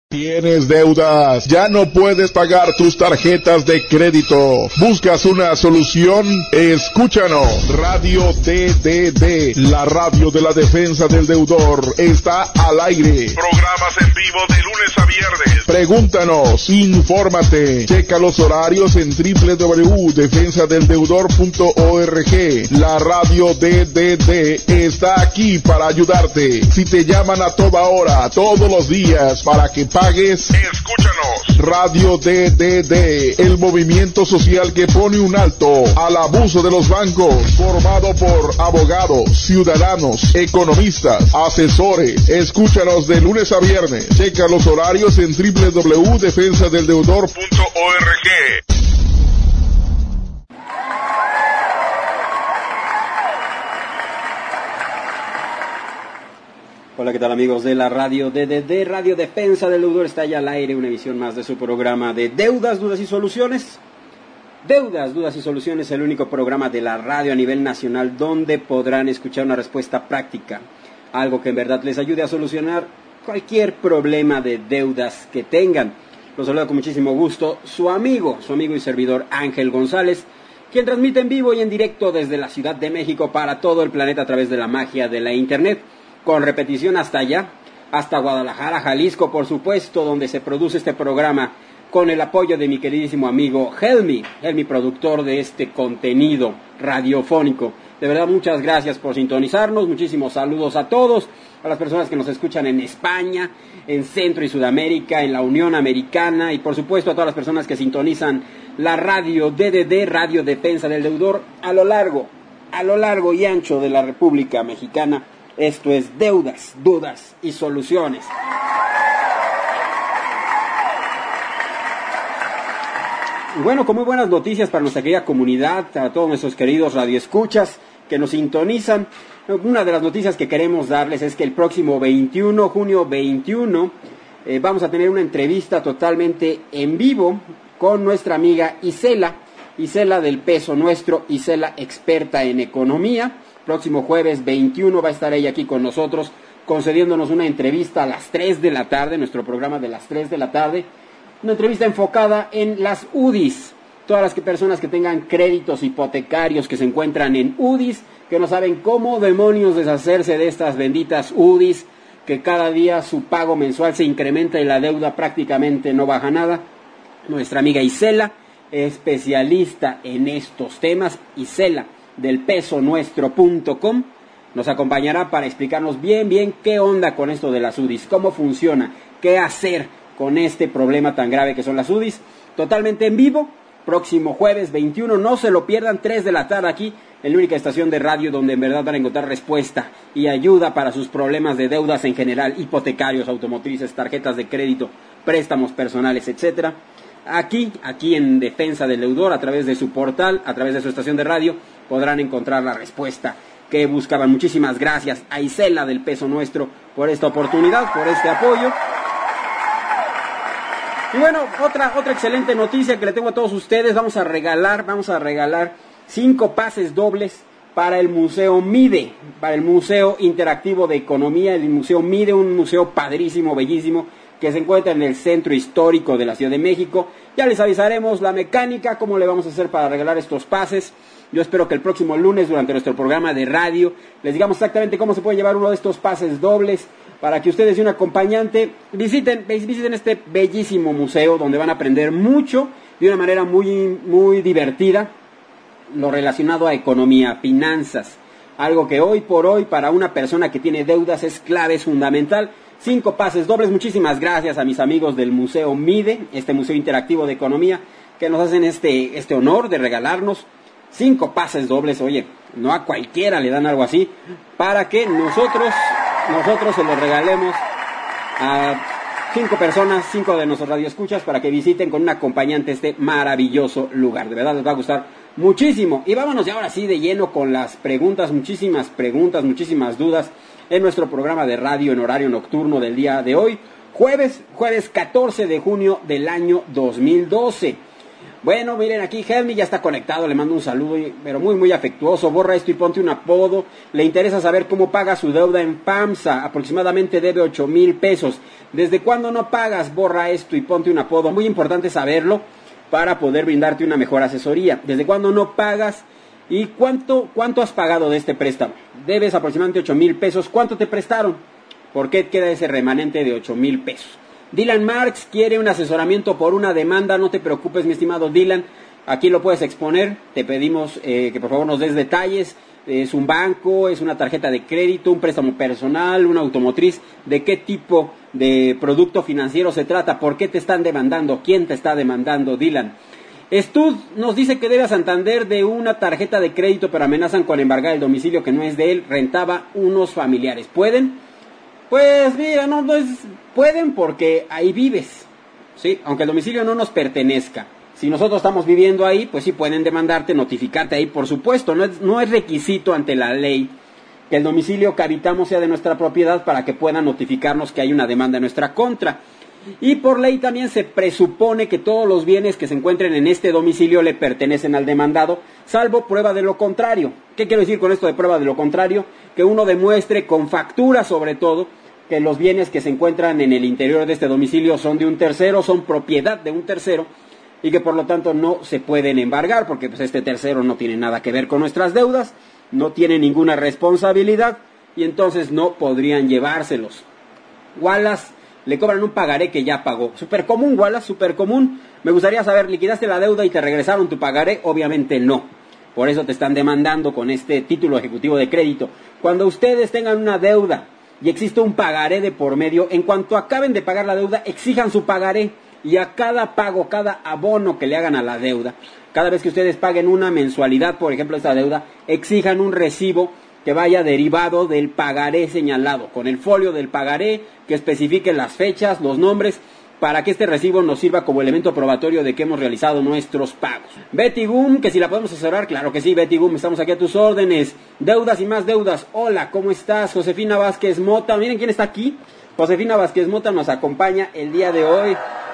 ¿Tienes deudas? ¿Ya no puedes pagar tus tarjetas de crédito? ¿Buscas una solución? Escúchanos. Radio DDD, la radio de la defensa del deudor, está al aire. Programas en vivo de lunes a viernes. Pregúntanos, infórmate, checa los horarios en www.defensadeldeudor.org. La radio DDD está aquí para ayudarte. Si te llaman a toda hora, todos los días, para que pagues, escúchanos. Radio DDD, el movimiento social que pone un alto al abuso de los bancos, formado por abogados, ciudadanos, economistas, asesores. Escúchanos de lunes a viernes. Checa los horarios en www.defensadeldeudor.org. Hola, ¿qué tal amigos de la radio DDD, Radio Defensa del Deudor? Está ya al aire una emisión más de su programa de Deudas, Dudas y Soluciones. Deudas, Dudas y Soluciones, el único programa de la radio a nivel nacional donde podrán escuchar una respuesta práctica, algo que en verdad les ayude a solucionar cualquier problema de deudas que tengan. Los saludo con muchísimo gusto su amigo y servidor Ángel González, quien transmite en vivo y en directo desde la Ciudad de México para todo el planeta a través de la magia de la internet, con repetición hasta allá, hasta Guadalajara, Jalisco, por supuesto, donde se produce este programa con el apoyo de mi queridísimo amigo Helmi, productor de este contenido radiofónico. De verdad, muchas gracias por sintonizarnos, muchísimos saludos a todos, a las personas que nos escuchan en España, en Centro y Sudamérica, en la Unión Americana, y por supuesto a todas las personas que sintonizan la radio DDD, Radio Defensa del Deudor, a lo largo y ancho de la República Mexicana. Esto es Deudas, Dudas y Soluciones. Bueno, con muy buenas noticias para nuestra querida comunidad, a todos nuestros queridos radioescuchas que nos sintonizan. Una de las noticias que queremos darles es que el próximo junio 21, vamos a tener una entrevista totalmente en vivo con nuestra amiga Isela del Peso Nuestro, Isela experta en economía. Próximo jueves 21 va a estar ella aquí con nosotros, concediéndonos una entrevista a las 3 de la tarde, nuestro programa de las 3 de la tarde, una entrevista enfocada en las UDIs, todas las personas que tengan créditos hipotecarios que se encuentran en UDIs, que no saben cómo demonios deshacerse de estas benditas UDIs, que cada día su pago mensual se incrementa y la deuda prácticamente no baja nada. Nuestra amiga Isela, especialista en estos temas, Isela del pesonuestro.com, nos acompañará para explicarnos bien qué onda con esto de las UDIs, cómo funciona, qué hacer con este problema tan grave que son las UDIs, totalmente en vivo, próximo jueves 21, no se lo pierdan, 3 de la tarde aquí, en la única estación de radio donde en verdad van a encontrar respuesta y ayuda para sus problemas de deudas en general, hipotecarios, automotrices, tarjetas de crédito, préstamos personales, etcétera. Aquí en Defensa del Deudor, a través de su portal, a través de su estación de radio, podrán encontrar la respuesta que buscaban. Muchísimas gracias a Isela del Peso Nuestro por esta oportunidad, por este apoyo. Y bueno, otra excelente noticia que le tengo a todos ustedes. Vamos a regalar 5 pases dobles para el Museo MIDE, para el Museo Interactivo de Economía, el Museo MIDE, un museo padrísimo, bellísimo, que se encuentra en el centro histórico de la Ciudad de México. Ya les avisaremos la mecánica, cómo le vamos a hacer para regalar estos pases. Yo espero que el próximo lunes, durante nuestro programa de radio, les digamos exactamente cómo se puede llevar uno de estos pases dobles, para que ustedes y un acompañante visiten este bellísimo museo, donde van a aprender mucho, de una manera muy divertida, lo relacionado a economía, finanzas. Algo que hoy por hoy, para una persona que tiene deudas, es clave, es fundamental. 5 pases dobles. Muchísimas gracias a mis amigos del Museo MIDE, este Museo Interactivo de Economía, que nos hacen este honor de regalarnos 5 pases dobles. Oye, no a cualquiera le dan algo así, para que nosotros se los regalemos a 5 personas, 5 de nuestros radioescuchas, para que visiten con un acompañante este maravilloso lugar. De verdad les va a gustar muchísimo. Y vámonos ya ahora sí de lleno con las preguntas, muchísimas dudas en nuestro programa de radio en horario nocturno del día de hoy, jueves 14 de junio del año 2012. Bueno, miren, aquí Helmi ya está conectado, le mando un saludo, pero muy, muy afectuoso. Borra esto y ponte un apodo. Le interesa saber cómo paga su deuda en FAMSA. Aproximadamente debe 8,000 pesos. ¿Desde cuándo no pagas? Borra esto y ponte un apodo. Muy importante saberlo para poder brindarte una mejor asesoría. ¿Desde cuándo no pagas? ¿Y cuánto has pagado de este préstamo? Debes aproximadamente 8,000 pesos. ¿Cuánto te prestaron? ¿Por qué queda ese remanente de 8,000 pesos? Dylan Marx quiere un asesoramiento por una demanda. No te preocupes, mi estimado Dylan. Aquí lo puedes exponer. Te pedimos que por favor nos des detalles. ¿Es un banco? ¿Es una tarjeta de crédito? ¿Un préstamo personal? ¿Una automotriz? ¿De qué tipo de producto financiero se trata? ¿Por qué te están demandando? ¿Quién te está demandando, Dylan? Stud nos dice que debe a Santander de una tarjeta de crédito, pero amenazan con embargar el domicilio que no es de él. Rentaba unos familiares. ¿Pueden? Pues mira, no es, pueden porque ahí vives, ¿sí? Aunque el domicilio no nos pertenezca. Si nosotros estamos viviendo ahí, pues sí pueden demandarte, notificarte ahí, por supuesto. No es requisito ante la ley que el domicilio que habitamos sea de nuestra propiedad para que puedan notificarnos que hay una demanda en nuestra contra. Y por ley también se presupone que todos los bienes que se encuentren en este domicilio le pertenecen al demandado, salvo prueba de lo contrario. ¿Qué quiero decir con esto de prueba de lo contrario? Que uno demuestre con factura sobre todo que los bienes que se encuentran en el interior de este domicilio son de un tercero, son propiedad de un tercero y que por lo tanto no se pueden embargar porque pues este tercero no tiene nada que ver con nuestras deudas, no tiene ninguna responsabilidad y entonces no podrían llevárselos. Wallace, le cobran un pagaré que ya pagó. Súper común, Wallace, súper común. Me gustaría saber, ¿liquidaste la deuda y te regresaron tu pagaré? Obviamente no. Por eso te están demandando con este título ejecutivo de crédito. Cuando ustedes tengan una deuda y existe un pagaré de por medio, en cuanto acaben de pagar la deuda, exijan su pagaré y a cada pago, cada abono que le hagan a la deuda, cada vez que ustedes paguen una mensualidad, por ejemplo, esta deuda, exijan un recibo que vaya derivado del pagaré señalado, con el folio del pagaré, que especifique las fechas, los nombres, para que este recibo nos sirva como elemento probatorio de que hemos realizado nuestros pagos. Betty Boom, que si la podemos asesorar, claro que sí, Betty Boom, estamos aquí a tus órdenes. Deudas y más deudas. Hola, ¿cómo estás? Josefina Vázquez Mota, miren quién está aquí. Josefina Vázquez Mota nos acompaña el día de hoy.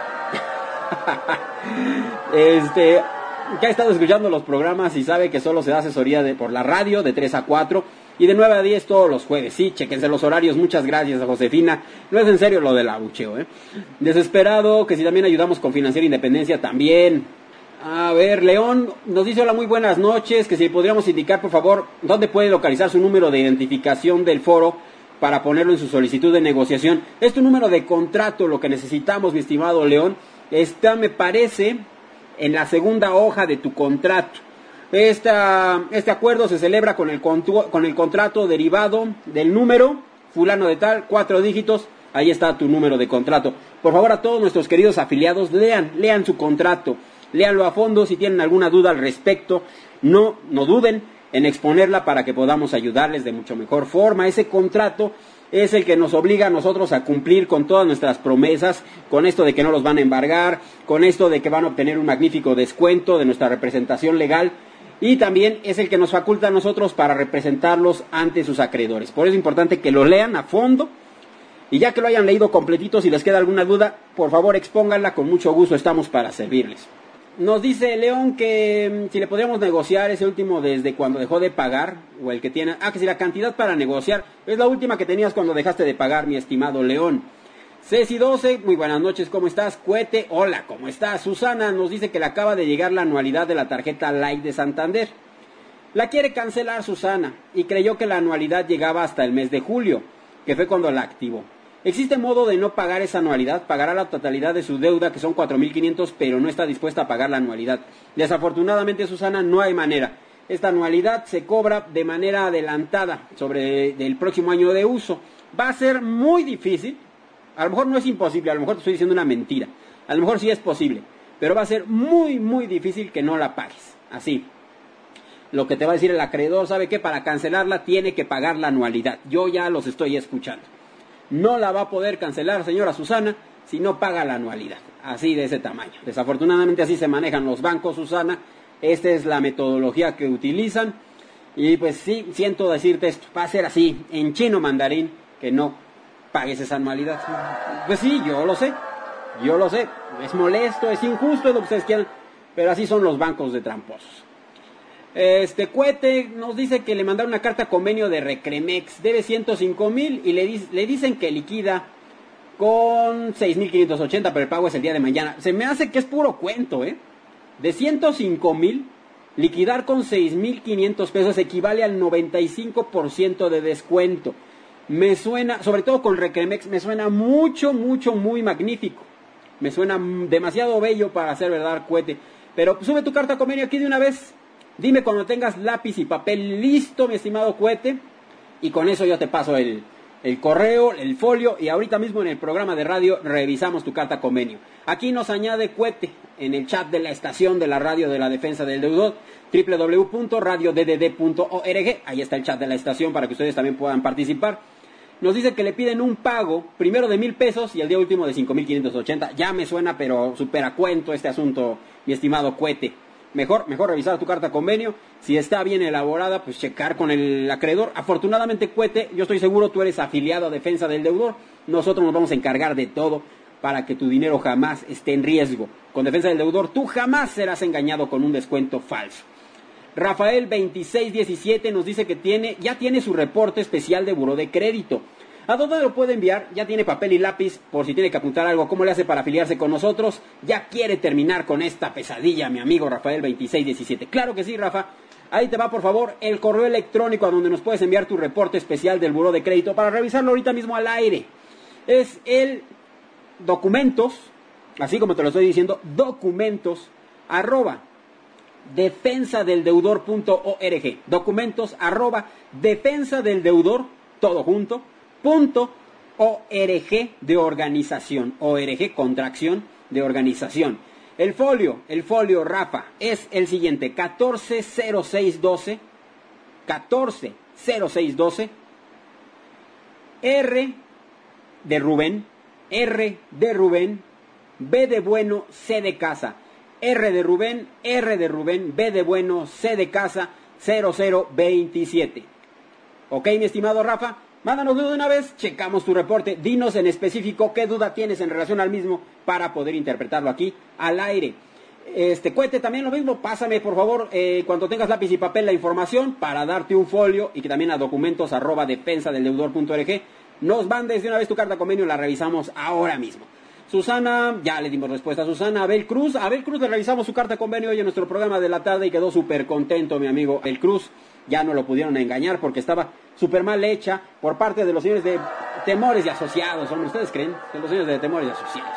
Que ha estado escuchando los programas y sabe que solo se da asesoría por la radio de 3 a 4 y de 9 a 10 todos los jueves. Sí, chequense los horarios. Muchas gracias a Josefina. No es en serio lo del abucheo, Desesperado, que si también ayudamos con Financiera Independencia también. A ver, León nos dice: hola, muy buenas noches, que si podríamos indicar por favor dónde puede localizar su número de identificación del foro para ponerlo en su solicitud de negociación. Es tu número de contrato lo que necesitamos, mi estimado León. Está, me parece, en la segunda hoja de tu contrato. Este acuerdo se celebra con el contrato derivado del número fulano de tal, 4 dígitos. Ahí está tu número de contrato. Por favor, a todos nuestros queridos afiliados, lean su contrato, léanlo a fondo. Si tienen alguna duda al respecto, no duden en exponerla para que podamos ayudarles de mucho mejor forma. Ese contrato es el que nos obliga a nosotros a cumplir con todas nuestras promesas, con esto de que no los van a embargar, con esto de que van a obtener un magnífico descuento de nuestra representación legal, y también es el que nos faculta a nosotros para representarlos ante sus acreedores. Por eso es importante que lo lean a fondo, y ya que lo hayan leído completito, si les queda alguna duda, por favor expónganla, con mucho gusto estamos para servirles. Nos dice León que si le podríamos negociar ese último desde cuando dejó de pagar, o el que tiene, que si la cantidad para negociar es la última que tenías cuando dejaste de pagar, mi estimado León. Ceci 12, muy buenas noches, ¿cómo estás? Cuete, hola, ¿cómo estás? Susana nos dice que le acaba de llegar la anualidad de la tarjeta Light de Santander. La quiere cancelar Susana y creyó que la anualidad llegaba hasta el mes de julio, que fue cuando la activó. ¿Existe modo de no pagar esa anualidad? Pagará la totalidad de su deuda, que son 4,500, pero no está dispuesta a pagar la anualidad. Desafortunadamente, Susana, no hay manera. Esta anualidad se cobra de manera adelantada sobre el próximo año de uso. Va a ser muy difícil. A lo mejor no es imposible, a lo mejor te estoy diciendo una mentira. A lo mejor sí es posible, pero va a ser muy, muy difícil que no la pagues. Así. Lo que te va a decir el acreedor, ¿sabe qué? Para cancelarla tiene que pagar la anualidad. Yo ya los estoy escuchando. No la va a poder cancelar, señora Susana, si no paga la anualidad. Así, de ese tamaño. Desafortunadamente así se manejan los bancos, Susana. Esta es la metodología que utilizan. Y pues sí, siento decirte esto. Va a ser así, en chino mandarín, que no pagues esa anualidad. Pues sí, yo lo sé. Es molesto, es injusto, es lo que ustedes quieran. Pero así son los bancos de tramposos. Cohete nos dice que le mandaron una carta convenio de Recremex, debe 105,000 y le dicen que liquida con 6,580, pero el pago es el día de mañana. Se me hace que es puro cuento, De 105,000, liquidar con 6,500 pesos equivale al 95% de descuento. Me suena, sobre todo con Recremex, me suena mucho, muy magnífico. Me suena demasiado bello para ser verdad, Cohete. Pero sube tu carta convenio aquí de una vez. Dime cuando tengas lápiz y papel listo, mi estimado Cohete. Y con eso yo te paso el correo, el folio. Y ahorita mismo en el programa de radio revisamos tu carta convenio. Aquí nos añade Cohete en el chat de la estación de la radio de la defensa del deudor. www.radioddd.org. Ahí está el chat de la estación para que ustedes también puedan participar. Nos dice que le piden un pago, primero de 1,000 pesos y el día último de 5,580. Ya me suena, pero supera cuento este asunto, mi estimado Cohete. Mejor revisar tu carta convenio. Si está bien elaborada, pues checar con el acreedor. Afortunadamente, Cohete, yo estoy seguro tú eres afiliado a Defensa del Deudor. Nosotros nos vamos a encargar de todo para que tu dinero jamás esté en riesgo. Con Defensa del Deudor, tú jamás serás engañado con un descuento falso. Rafael 2617 nos dice que ya tiene su reporte especial de buró de crédito. ¿A dónde lo puede enviar? Ya tiene papel y lápiz por si tiene que apuntar algo. ¿Cómo le hace para afiliarse con nosotros? Ya quiere terminar con esta pesadilla, mi amigo Rafael 2617. Claro que sí, Rafa. Ahí te va, por favor, el correo electrónico a donde nos puedes enviar tu reporte especial del buró de crédito para revisarlo ahorita mismo al aire. Es el documentos, así como te lo estoy diciendo, documentos @defensadeldeudor.org. Documentos @defensadeldeudor, todo junto, .org de organización, org contracción de organización. El folio, Rafa, es el siguiente: 140612, R de Rubén, B de bueno, C de casa. R de Rubén, B de bueno, C de casa, 0027. Ok, mi estimado Rafa, mándanos de una vez, checamos tu reporte, dinos en específico qué duda tienes en relación al mismo para poder interpretarlo aquí al aire. Cohete, también lo mismo, pásame por favor, cuando tengas lápiz y papel, la información para darte un folio y que también a documentos @defensadeldeudor.org nos mandes de una vez tu carta convenio y la revisamos ahora mismo. Susana, ya le dimos respuesta a Susana. Abel Cruz le revisamos su carta convenio hoy en nuestro programa de la tarde y quedó súper contento, mi amigo Abel Cruz. Ya no lo pudieron engañar porque estaba súper mal hecha por parte de los señores de Temores y Asociados. Hombre, ¿ustedes creen? De los señores de Temores y Asociados.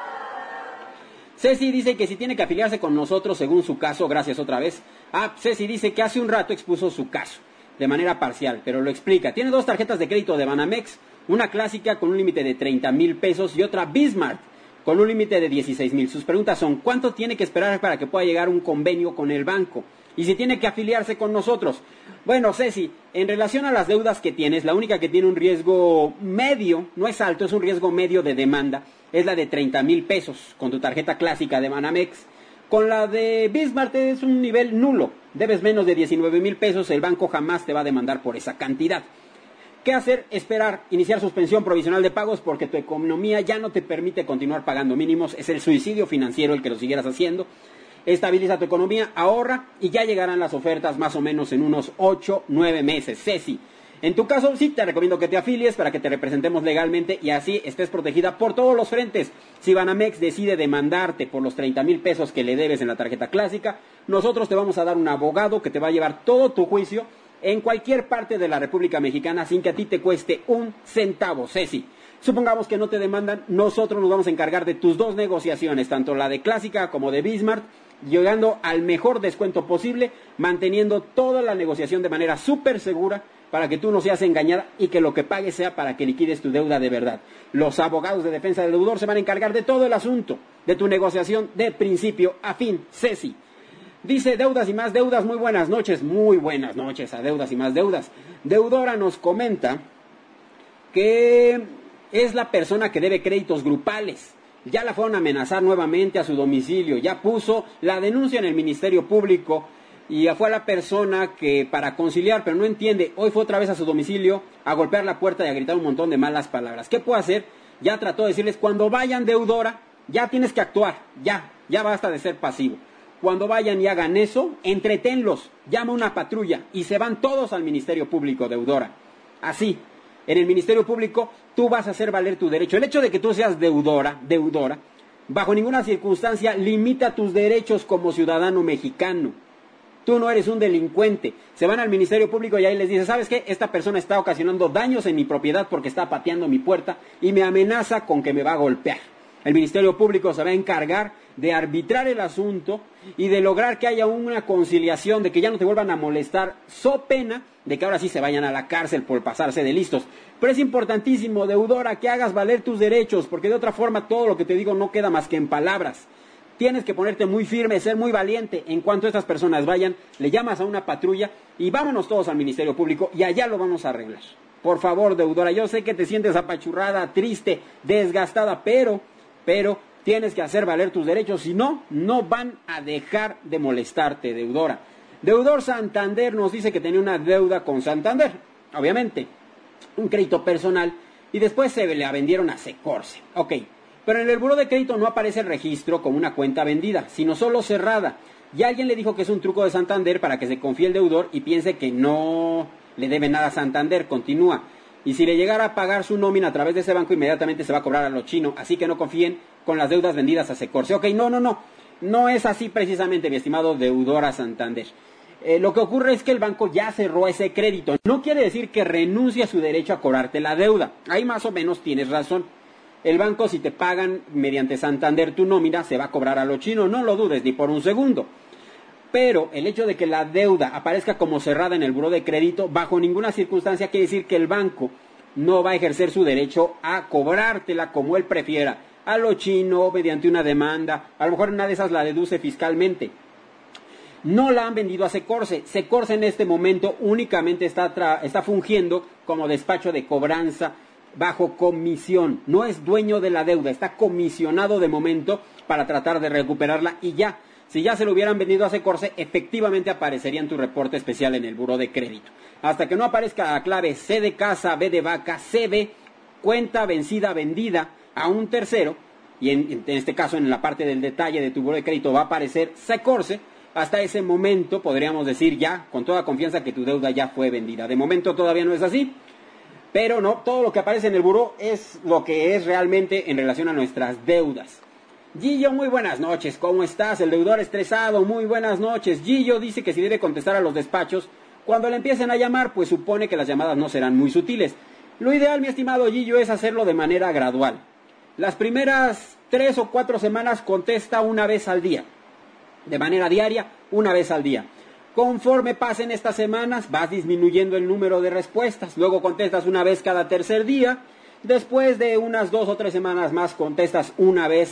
Ceci dice que si tiene que afiliarse con nosotros según su caso, gracias otra vez. Ceci dice que hace un rato expuso su caso de manera parcial, pero lo explica. Tiene 2 tarjetas de crédito de Banamex, una clásica con un límite de 30,000 pesos y otra Bismarck con un límite de 16,000. Sus preguntas son: ¿cuánto tiene que esperar para que pueda llegar un convenio con el banco? Y si tiene que afiliarse con nosotros. Bueno, Ceci, en relación a las deudas que tienes, la única que tiene un riesgo medio, no es alto, es un riesgo medio de demanda, es la de 30,000 pesos con tu tarjeta clásica de Banamex. Con la de Bismarck es un nivel nulo, debes menos de 19,000 pesos, el banco jamás te va a demandar por esa cantidad. ¿Qué hacer? Esperar, iniciar suspensión provisional de pagos porque tu economía ya no te permite continuar pagando mínimos, es el suicidio financiero el que lo siguieras haciendo. Estabiliza tu economía, ahorra y ya llegarán las ofertas más o menos en unos 8-9 meses. Ceci, en tu caso sí te recomiendo que te afilies para que te representemos legalmente y así estés protegida por todos los frentes. Si Banamex decide demandarte por los 30,000 pesos que le debes en la tarjeta clásica, nosotros te vamos a dar un abogado que te va a llevar todo tu juicio en cualquier parte de la República Mexicana sin que a ti te cueste un centavo, Ceci. Supongamos que no te demandan, nosotros nos vamos a encargar de tus 2 negociaciones, tanto la de clásica como de Bismarck, llegando al mejor descuento posible, manteniendo toda la negociación de manera súper segura para que tú no seas engañada y que lo que pagues sea para que liquides tu deuda de verdad. Los abogados de defensa del deudor se van a encargar de todo el asunto, de tu negociación de principio a fin, Ceci. Dice Deudas y Más Deudas, muy buenas noches a Deudas y Más Deudas. Deudora nos comenta que es la persona que debe créditos grupales. Ya la fueron a amenazar nuevamente a su domicilio, ya puso la denuncia en el Ministerio Público y fue a la persona que para conciliar, pero no entiende, hoy fue otra vez a su domicilio a golpear la puerta y a gritar un montón de malas palabras. ¿Qué puede hacer? Ya trató de decirles, cuando vayan, deudora, ya tienes que actuar, ya basta de ser pasivo. Cuando vayan y hagan eso, entretenlos, llama una patrulla y se van todos al Ministerio Público, deudora. Así, en el Ministerio Público tú vas a hacer valer tu derecho. El hecho de que tú seas deudora, bajo ninguna circunstancia limita tus derechos como ciudadano mexicano. Tú no eres un delincuente. Se van al Ministerio Público y ahí les dice, ¿sabes qué? Esta persona está ocasionando daños en mi propiedad porque está pateando mi puerta y me amenaza con que me va a golpear. El Ministerio Público se va a encargar de arbitrar el asunto y de lograr que haya una conciliación, de que ya no te vuelvan a molestar, so pena de que ahora sí se vayan a la cárcel por pasarse de listos. Pero es importantísimo, deudora, que hagas valer tus derechos, porque de otra forma todo lo que te digo no queda más que en palabras. Tienes que ponerte muy firme, ser muy valiente. En cuanto estas personas vayan, le llamas a una patrulla y vámonos todos al Ministerio Público y allá lo vamos a arreglar. Por favor, deudora, yo sé que te sientes apachurrada, triste, desgastada, pero tienes que hacer valer tus derechos, si no, no van a dejar de molestarte, deudora. Deudor Santander nos dice que tenía una deuda con Santander, obviamente, un crédito personal, y después se la vendieron a Secorse. Ok, pero en el buró de crédito no aparece el registro como una cuenta vendida, sino solo cerrada. Y alguien le dijo que es un truco de Santander para que se confíe el deudor y piense que no le debe nada a Santander, continúa. Y si le llegara a pagar su nómina a través de ese banco, inmediatamente se va a cobrar a lo chino. Así que no confíen con las deudas vendidas a Secorse. Ok, no es así precisamente, mi estimado deudora Santander. Lo que ocurre es que el banco ya cerró ese crédito. No quiere decir que renuncie a su derecho a cobrarte la deuda. Ahí más o menos tienes razón. El banco, si te pagan mediante Santander tu nómina, se va a cobrar a lo chino. No lo dudes ni por un segundo. Pero el hecho de que la deuda aparezca como cerrada en el buró de crédito, bajo ninguna circunstancia quiere decir que el banco no va a ejercer su derecho a cobrártela como él prefiera, a lo chino, mediante una demanda, a lo mejor una de esas la deduce fiscalmente. No la han vendido a Secorse. Secorse en este momento únicamente está fungiendo como despacho de cobranza bajo comisión. No es dueño de la deuda, está comisionado de momento para tratar de recuperarla y ya. Si ya se lo hubieran vendido a Secorse, efectivamente aparecería en tu reporte especial en el buró de crédito. Hasta que no aparezca la clave C de casa, B de vaca, CB, cuenta vencida, vendida a un tercero, y en este caso en la parte del detalle de tu buró de crédito va a aparecer Secorse, hasta ese momento podríamos decir ya con toda confianza que tu deuda ya fue vendida. De momento todavía no es así, pero no, todo lo que aparece en el buró es lo que es realmente en relación a nuestras deudas. Gillo, muy buenas noches, ¿cómo estás? El deudor estresado, muy buenas noches. Gillo dice que si debe contestar a los despachos, cuando le empiecen a llamar, pues supone que las llamadas no serán muy sutiles. Lo ideal, mi estimado Gillo, es hacerlo de manera gradual. Las primeras 3 o 4 semanas contesta una vez al día, de manera diaria, una vez al día. Conforme pasen estas semanas, vas disminuyendo el número de respuestas, luego contestas una vez cada tercer día. Después de unas 2 o 3 semanas más contestas una vez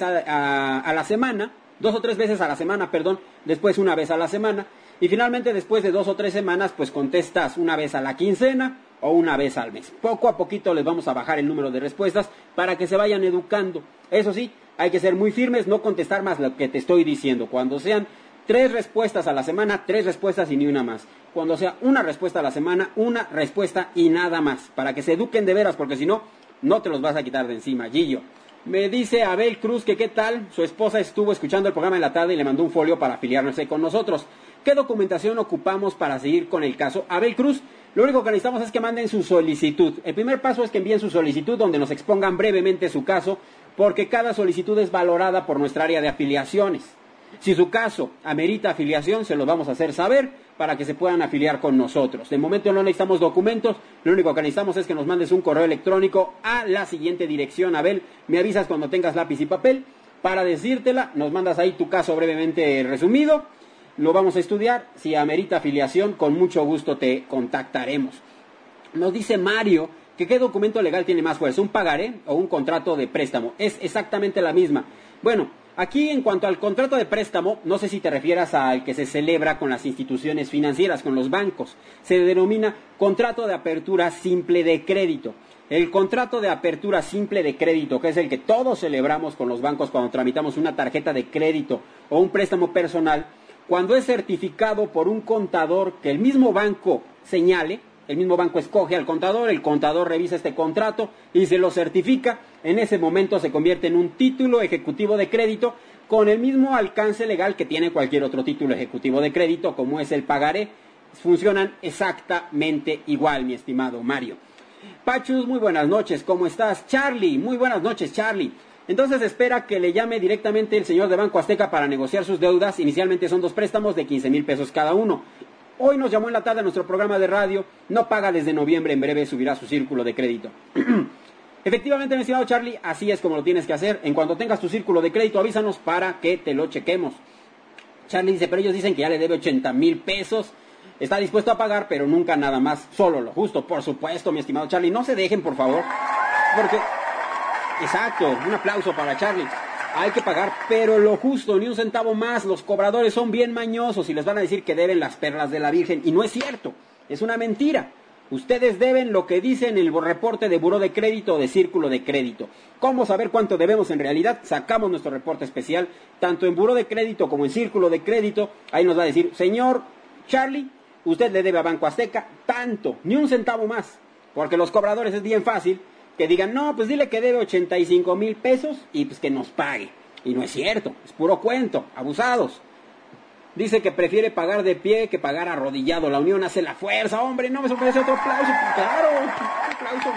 a la semana, 2 o 3 veces a la semana, después una vez a la semana, y finalmente después de 2 o 3 semanas pues contestas una vez a la quincena o una vez al mes. Poco a poquito les vamos a bajar el número de respuestas para que se vayan educando. Eso sí, hay que ser muy firmes, no contestar más lo que te estoy diciendo. Cuando sean 3 respuestas a la semana, 3 respuestas y ni una más. Cuando sea una respuesta a la semana, una respuesta y nada más, para que se eduquen de veras, porque si no, no te los vas a quitar de encima, Gillo. Me dice Abel Cruz que qué tal, su esposa estuvo escuchando el programa en la tarde y le mandó un folio para afiliarse con nosotros. ¿Qué documentación ocupamos para seguir con el caso? Abel Cruz, lo único que necesitamos es que manden su solicitud. El primer paso es que envíen su solicitud donde nos expongan brevemente su caso, porque cada solicitud es valorada por nuestra área de afiliaciones. Si su caso amerita afiliación, se los vamos a hacer saber para que se puedan afiliar con nosotros. De momento no necesitamos documentos, lo único que necesitamos es que nos mandes un correo electrónico a la siguiente dirección. Abel, me avisas cuando tengas lápiz y papel para decírtela, nos mandas ahí tu caso brevemente resumido, lo vamos a estudiar, si amerita afiliación, con mucho gusto te contactaremos. Nos dice Mario que qué documento legal tiene más fuerza, un pagaré o un contrato de préstamo. Es exactamente la misma. Bueno, aquí en cuanto al contrato de préstamo, no sé si te refieras al que se celebra con las instituciones financieras, con los bancos. Se denomina contrato de apertura simple de crédito. El contrato de apertura simple de crédito, que es el que todos celebramos con los bancos cuando tramitamos una tarjeta de crédito o un préstamo personal, cuando es certificado por un contador que el mismo banco señale, el mismo banco escoge al contador, el contador revisa este contrato y se lo certifica, En ese momento se convierte en un título ejecutivo de crédito con el mismo alcance legal que tiene cualquier otro título ejecutivo de crédito, como es el pagaré. Funcionan exactamente igual, mi estimado Mario. Pachus, muy buenas noches, ¿cómo estás? Charlie, muy buenas noches, Charlie. Entonces espera que le llame directamente el señor de Banco Azteca para negociar sus deudas. Inicialmente son 2 préstamos de 15,000 pesos cada uno. Hoy nos llamó en la tarde a nuestro programa de radio. No paga desde noviembre, en breve subirá su círculo de crédito. Efectivamente, mi estimado Charlie, así es como lo tienes que hacer. En cuanto tengas tu círculo de crédito, avísanos para que te lo chequemos. Charlie dice, pero ellos dicen que ya le debe 80,000 pesos. Está dispuesto a pagar, pero nunca nada más, solo lo justo. Por supuesto, mi estimado Charlie, no se dejen, por favor. Porque, exacto, un aplauso para Charlie. Hay que pagar, pero lo justo, ni un centavo más. Los cobradores son bien mañosos y les van a decir que deben las perlas de la Virgen. Y no es cierto, es una mentira. Ustedes deben lo que dice en el reporte de buró de crédito o de círculo de crédito. ¿Cómo saber cuánto debemos en realidad? Sacamos nuestro reporte especial, tanto en buró de crédito como en círculo de crédito. Ahí nos va a decir, señor Charlie, usted le debe a Banco Azteca tanto, ni un centavo más. Porque los cobradores es bien fácil que digan, no, pues dile que debe 85,000 pesos y pues que nos pague. Y no es cierto, es puro cuento, abusados. Dice que prefiere pagar de pie que pagar arrodillado. La unión hace la fuerza, hombre, no me sorprende otro aplauso, claro, un aplauso.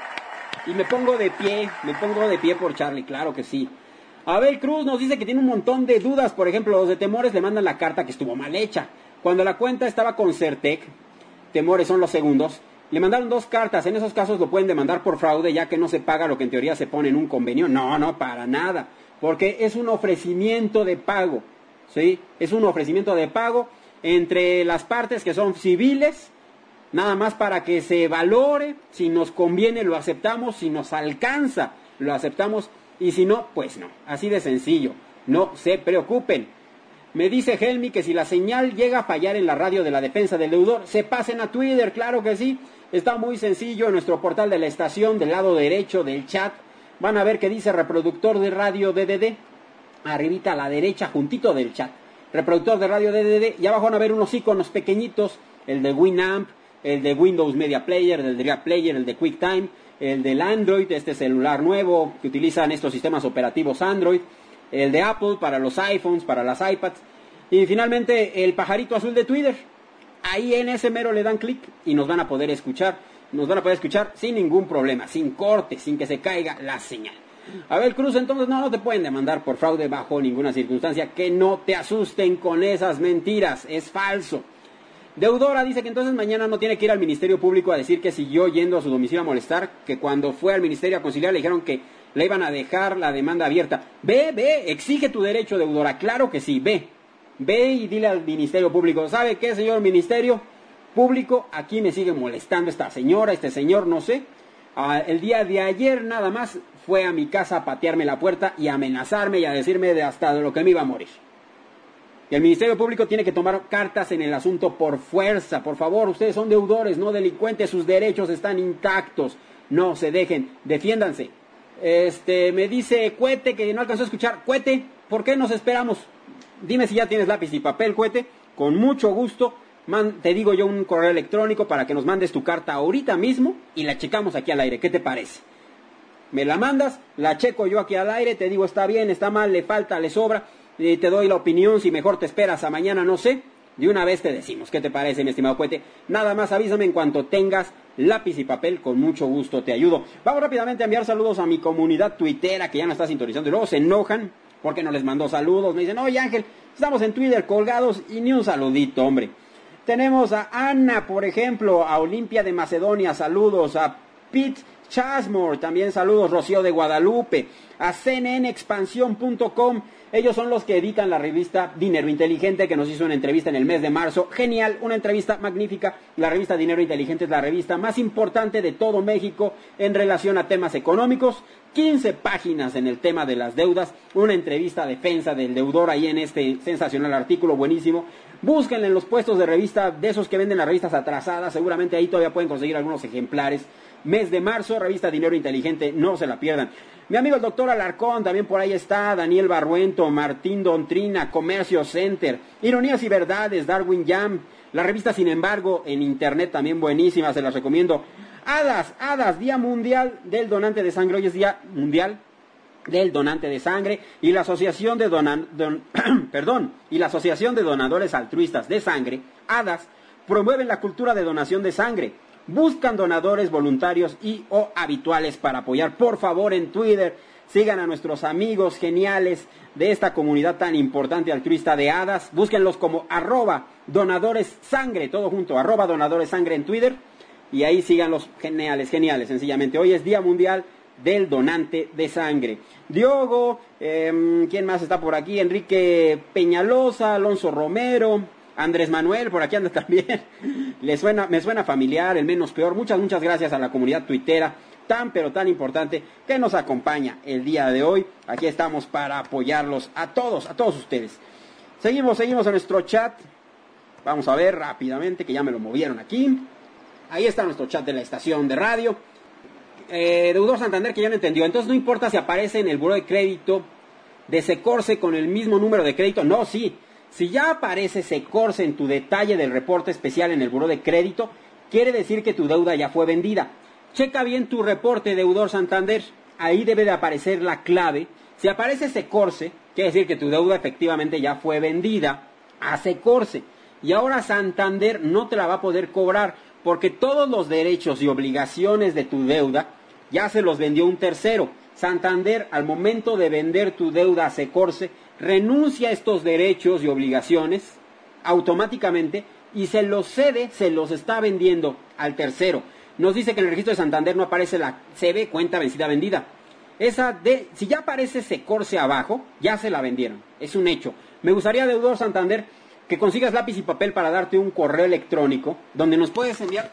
Y me pongo de pie por Charlie, claro que sí. Abel Cruz nos dice que tiene un montón de dudas, por ejemplo, los de Temores le mandan la carta que estuvo mal hecha. Cuando la cuenta estaba con Certec, Temores son los segundos, le mandaron 2 cartas, en esos casos lo pueden demandar por fraude ya que no se paga lo que en teoría se pone en un convenio. No, para nada, porque es un ofrecimiento de pago. ¿Sí? Es un ofrecimiento de pago entre las partes que son civiles, nada más para que se valore, si nos conviene lo aceptamos, si nos alcanza lo aceptamos y si no, pues no, así de sencillo, no se preocupen. Me dice Helmi que si la señal llega a fallar en la radio de la defensa del deudor, se pasen a Twitter, claro que sí, está muy sencillo en nuestro portal de la estación, del lado derecho del chat, van a ver que dice reproductor de radio DDD, arribita a la derecha, juntito del chat, reproductor de radio DDD, y abajo van a ver unos iconos pequeñitos, el de Winamp, el de Windows Media Player, el de Real Player, el de QuickTime, el del Android, este celular nuevo que utilizan estos sistemas operativos Android, el de Apple para los iPhones, para las iPads, y finalmente el pajarito azul de Twitter. Ahí en ese mero le dan clic y nos van a poder escuchar sin ningún problema, sin corte, sin que se caiga la señal. Abel Cruz, entonces no te pueden demandar por fraude bajo ninguna circunstancia, que no te asusten con esas mentiras, es falso. Deudora dice que entonces mañana no tiene que ir al Ministerio Público a decir que siguió yendo a su domicilio a molestar, que cuando fue al Ministerio a conciliar le dijeron que le iban a dejar la demanda abierta. Ve, exige tu derecho, deudora, claro que sí, ve y dile al Ministerio Público, ¿sabe qué, señor Ministerio Público? Aquí me sigue molestando esta señora, este señor, no sé. El día de ayer nada más fue a mi casa a patearme la puerta y a amenazarme y a decirme de hasta de lo que me iba a morir. Y el Ministerio Público tiene que tomar cartas en el asunto por fuerza. Por favor, ustedes son deudores, no delincuentes, sus derechos están intactos. No se dejen, defiéndanse. Me dice Cuete que no alcanzó a escuchar. Cuete, ¿por qué nos esperamos? Dime si ya tienes lápiz y papel, Cuete. Con mucho gusto. Te digo yo un correo electrónico para que nos mandes tu carta ahorita mismo y la checamos aquí al aire. ¿Qué te parece? Me la mandas, la checo yo aquí al aire, te digo está bien, está mal, le falta, le sobra, te doy la opinión, si mejor te esperas a mañana, no sé. De una vez te decimos, ¿qué te parece, mi estimado Cuete? Nada más avísame en cuanto tengas lápiz y papel, con mucho gusto te ayudo. Vamos rápidamente a enviar saludos a mi comunidad tuitera que ya no está sintonizando y luego se enojan porque no les mandó saludos. Me dicen, oye Ángel, estamos en Twitter colgados y ni un saludito, hombre. Tenemos a Ana, por ejemplo, a Olimpia de Macedonia, saludos, a Pete Chasmore, también saludos, Rocío de Guadalupe, a cnnexpansión.com, ellos son los que editan la revista Dinero Inteligente, que nos hizo una entrevista en el mes de marzo, genial, una entrevista magnífica. La revista Dinero Inteligente es la revista más importante de todo México en relación a temas económicos, 15 páginas en el tema de las deudas, una entrevista a defensa del deudor ahí en este sensacional artículo, buenísimo. Búsquenle en los puestos de revista, de esos que venden las revistas atrasadas, seguramente ahí todavía pueden conseguir algunos ejemplares. Mes de marzo, revista Dinero Inteligente, no se la pierdan. Mi amigo el doctor Alarcón, también por ahí está, Daniel Barruento, Martín Dontrina, Comercio Center, Ironías y Verdades, Darwin Jam, la revista Sin Embargo, en internet también buenísima, se las recomiendo. Hadas, Día Mundial del Donante de Sangre. Hoy es Día Mundial del Donante de Sangre, y la Asociación de y la Asociación de Donadores Altruistas de Sangre, Hadas, promueven la cultura de donación de sangre. Buscan donadores voluntarios y o habituales para apoyar. Por favor, en Twitter sigan a nuestros amigos geniales de esta comunidad tan importante altruista de Hadas. Búsquenlos como @donadoresangre, todo junto, @donadoresangre en Twitter, y ahí síganlos, geniales, sencillamente. Hoy es Día Mundial del Donante de Sangre. Diogo, ¿quién más está por aquí? Enrique Peñalosa, Alonso Romero, Andrés Manuel, por aquí anda también. Me suena familiar, el menos peor. Muchas gracias a la comunidad tuitera pero tan importante que nos acompaña el día de hoy. Aquí estamos para apoyarlos a todos ustedes. Seguimos en nuestro chat. Vamos a ver rápidamente, que ya me lo movieron aquí. Ahí está nuestro chat de la estación de radio. Deudor Santander, que ya no entendió. Entonces no importa si aparece en el buró de crédito de Secorse con el mismo número de crédito. No, sí. Si ya aparece Secorse en tu detalle del reporte especial en el buró de crédito, quiere decir que tu deuda ya fue vendida. Checa bien tu reporte, Deudor Santander. Ahí debe de aparecer la clave. Si aparece Secorse, quiere decir que tu deuda efectivamente ya fue vendida a Secorse. Y ahora Santander no te la va a poder cobrar, porque todos los derechos y obligaciones de tu deuda ya se los vendió un tercero. Santander, al momento de vender tu deuda a Secorse, renuncia a estos derechos y obligaciones automáticamente y se los cede, se los está vendiendo al tercero. Nos dice que en el registro de Santander no aparece la CB, cuenta vencida vendida. Si ya aparece Secorse abajo, ya se la vendieron. Es un hecho. Me gustaría, Deudor Santander, que consigas lápiz y papel para darte un correo electrónico donde nos puedes enviar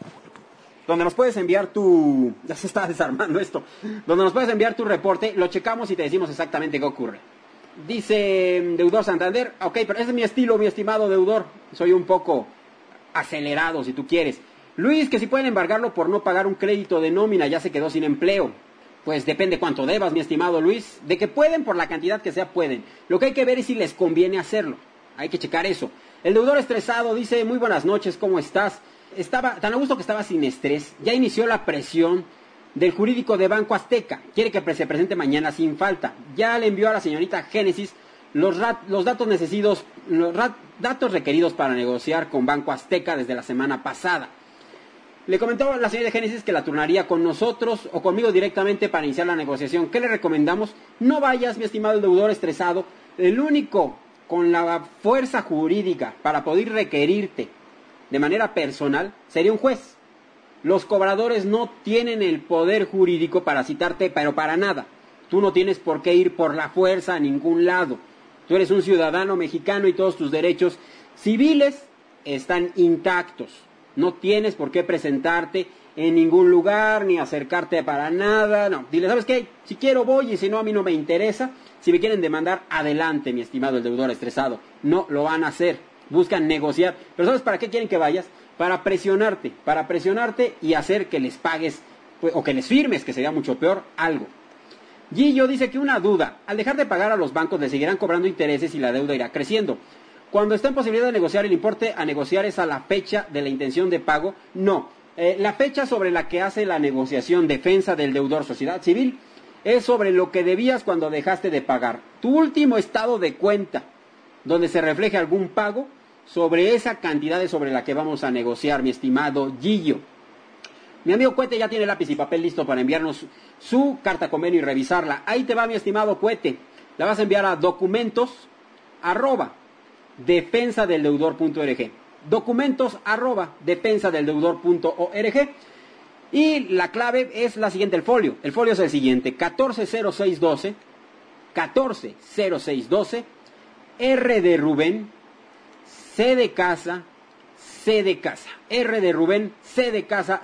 tu... Ya se está desarmando esto. Donde nos puedes enviar tu reporte, lo checamos y te decimos exactamente qué ocurre. Dice Deudor Santander, ok, pero ese es mi estilo, mi estimado Deudor. Soy un poco acelerado, si tú quieres. Luis, que si pueden embargarlo por no pagar un crédito de nómina, ya se quedó sin empleo. Pues depende cuánto debas, mi estimado Luis. De que pueden, por la cantidad que sea, pueden. Lo que hay que ver es si les conviene hacerlo. Hay que checar eso. El Deudor Estresado dice, muy buenas noches, ¿cómo estás? Estaba tan a gusto que estaba sin estrés. Ya inició la presión del jurídico de Banco Azteca. Quiere que se presente mañana sin falta. Ya le envió a la señorita Génesis los datos requeridos para negociar con Banco Azteca desde la semana pasada. Le comentó la señora de Génesis que la turnaría con nosotros o conmigo directamente para iniciar la negociación. ¿Qué le recomendamos? No vayas, mi estimado Deudor Estresado. El único con la fuerza jurídica para poder requerirte de manera personal sería un juez. Los cobradores no tienen el poder jurídico para citarte, pero para nada. Tú no tienes por qué ir por la fuerza a ningún lado. Tú eres un ciudadano mexicano y todos tus derechos civiles están intactos. No tienes por qué presentarte en ningún lugar, ni acercarte para nada. No, dile, ¿sabes qué? Si quiero voy y si no, a mí no me interesa. Si me quieren demandar, adelante, mi estimado el Deudor Estresado. No lo van a hacer. Buscan negociar. Pero ¿sabes para qué quieren que vayas? Para presionarte y hacer que les pagues, o que les firmes, que sería mucho peor, algo. Gillo dice que una duda. Al dejar de pagar a los bancos, les seguirán cobrando intereses y la deuda irá creciendo. Cuando está en posibilidad de negociar, el importe a negociar es a la fecha de la intención de pago. No, la fecha sobre la que hace la negociación defensa del deudor sociedad civil es sobre lo que debías cuando dejaste de pagar. Tu último estado de cuenta, donde se refleje algún pago, sobre esa cantidad es sobre la que vamos a negociar, mi estimado Gillo. Mi amigo Cuete ya tiene lápiz y papel listo para enviarnos su carta convenio y revisarla. Ahí te va, mi estimado Cuete. La vas a enviar a documentos@defensadeldeudor.org. documentos@defensadeldeudor.org. Y la clave es la siguiente, el folio. El folio es el siguiente: 140612, 140612, R de Rubén, C de casa, R de Rubén, C de casa,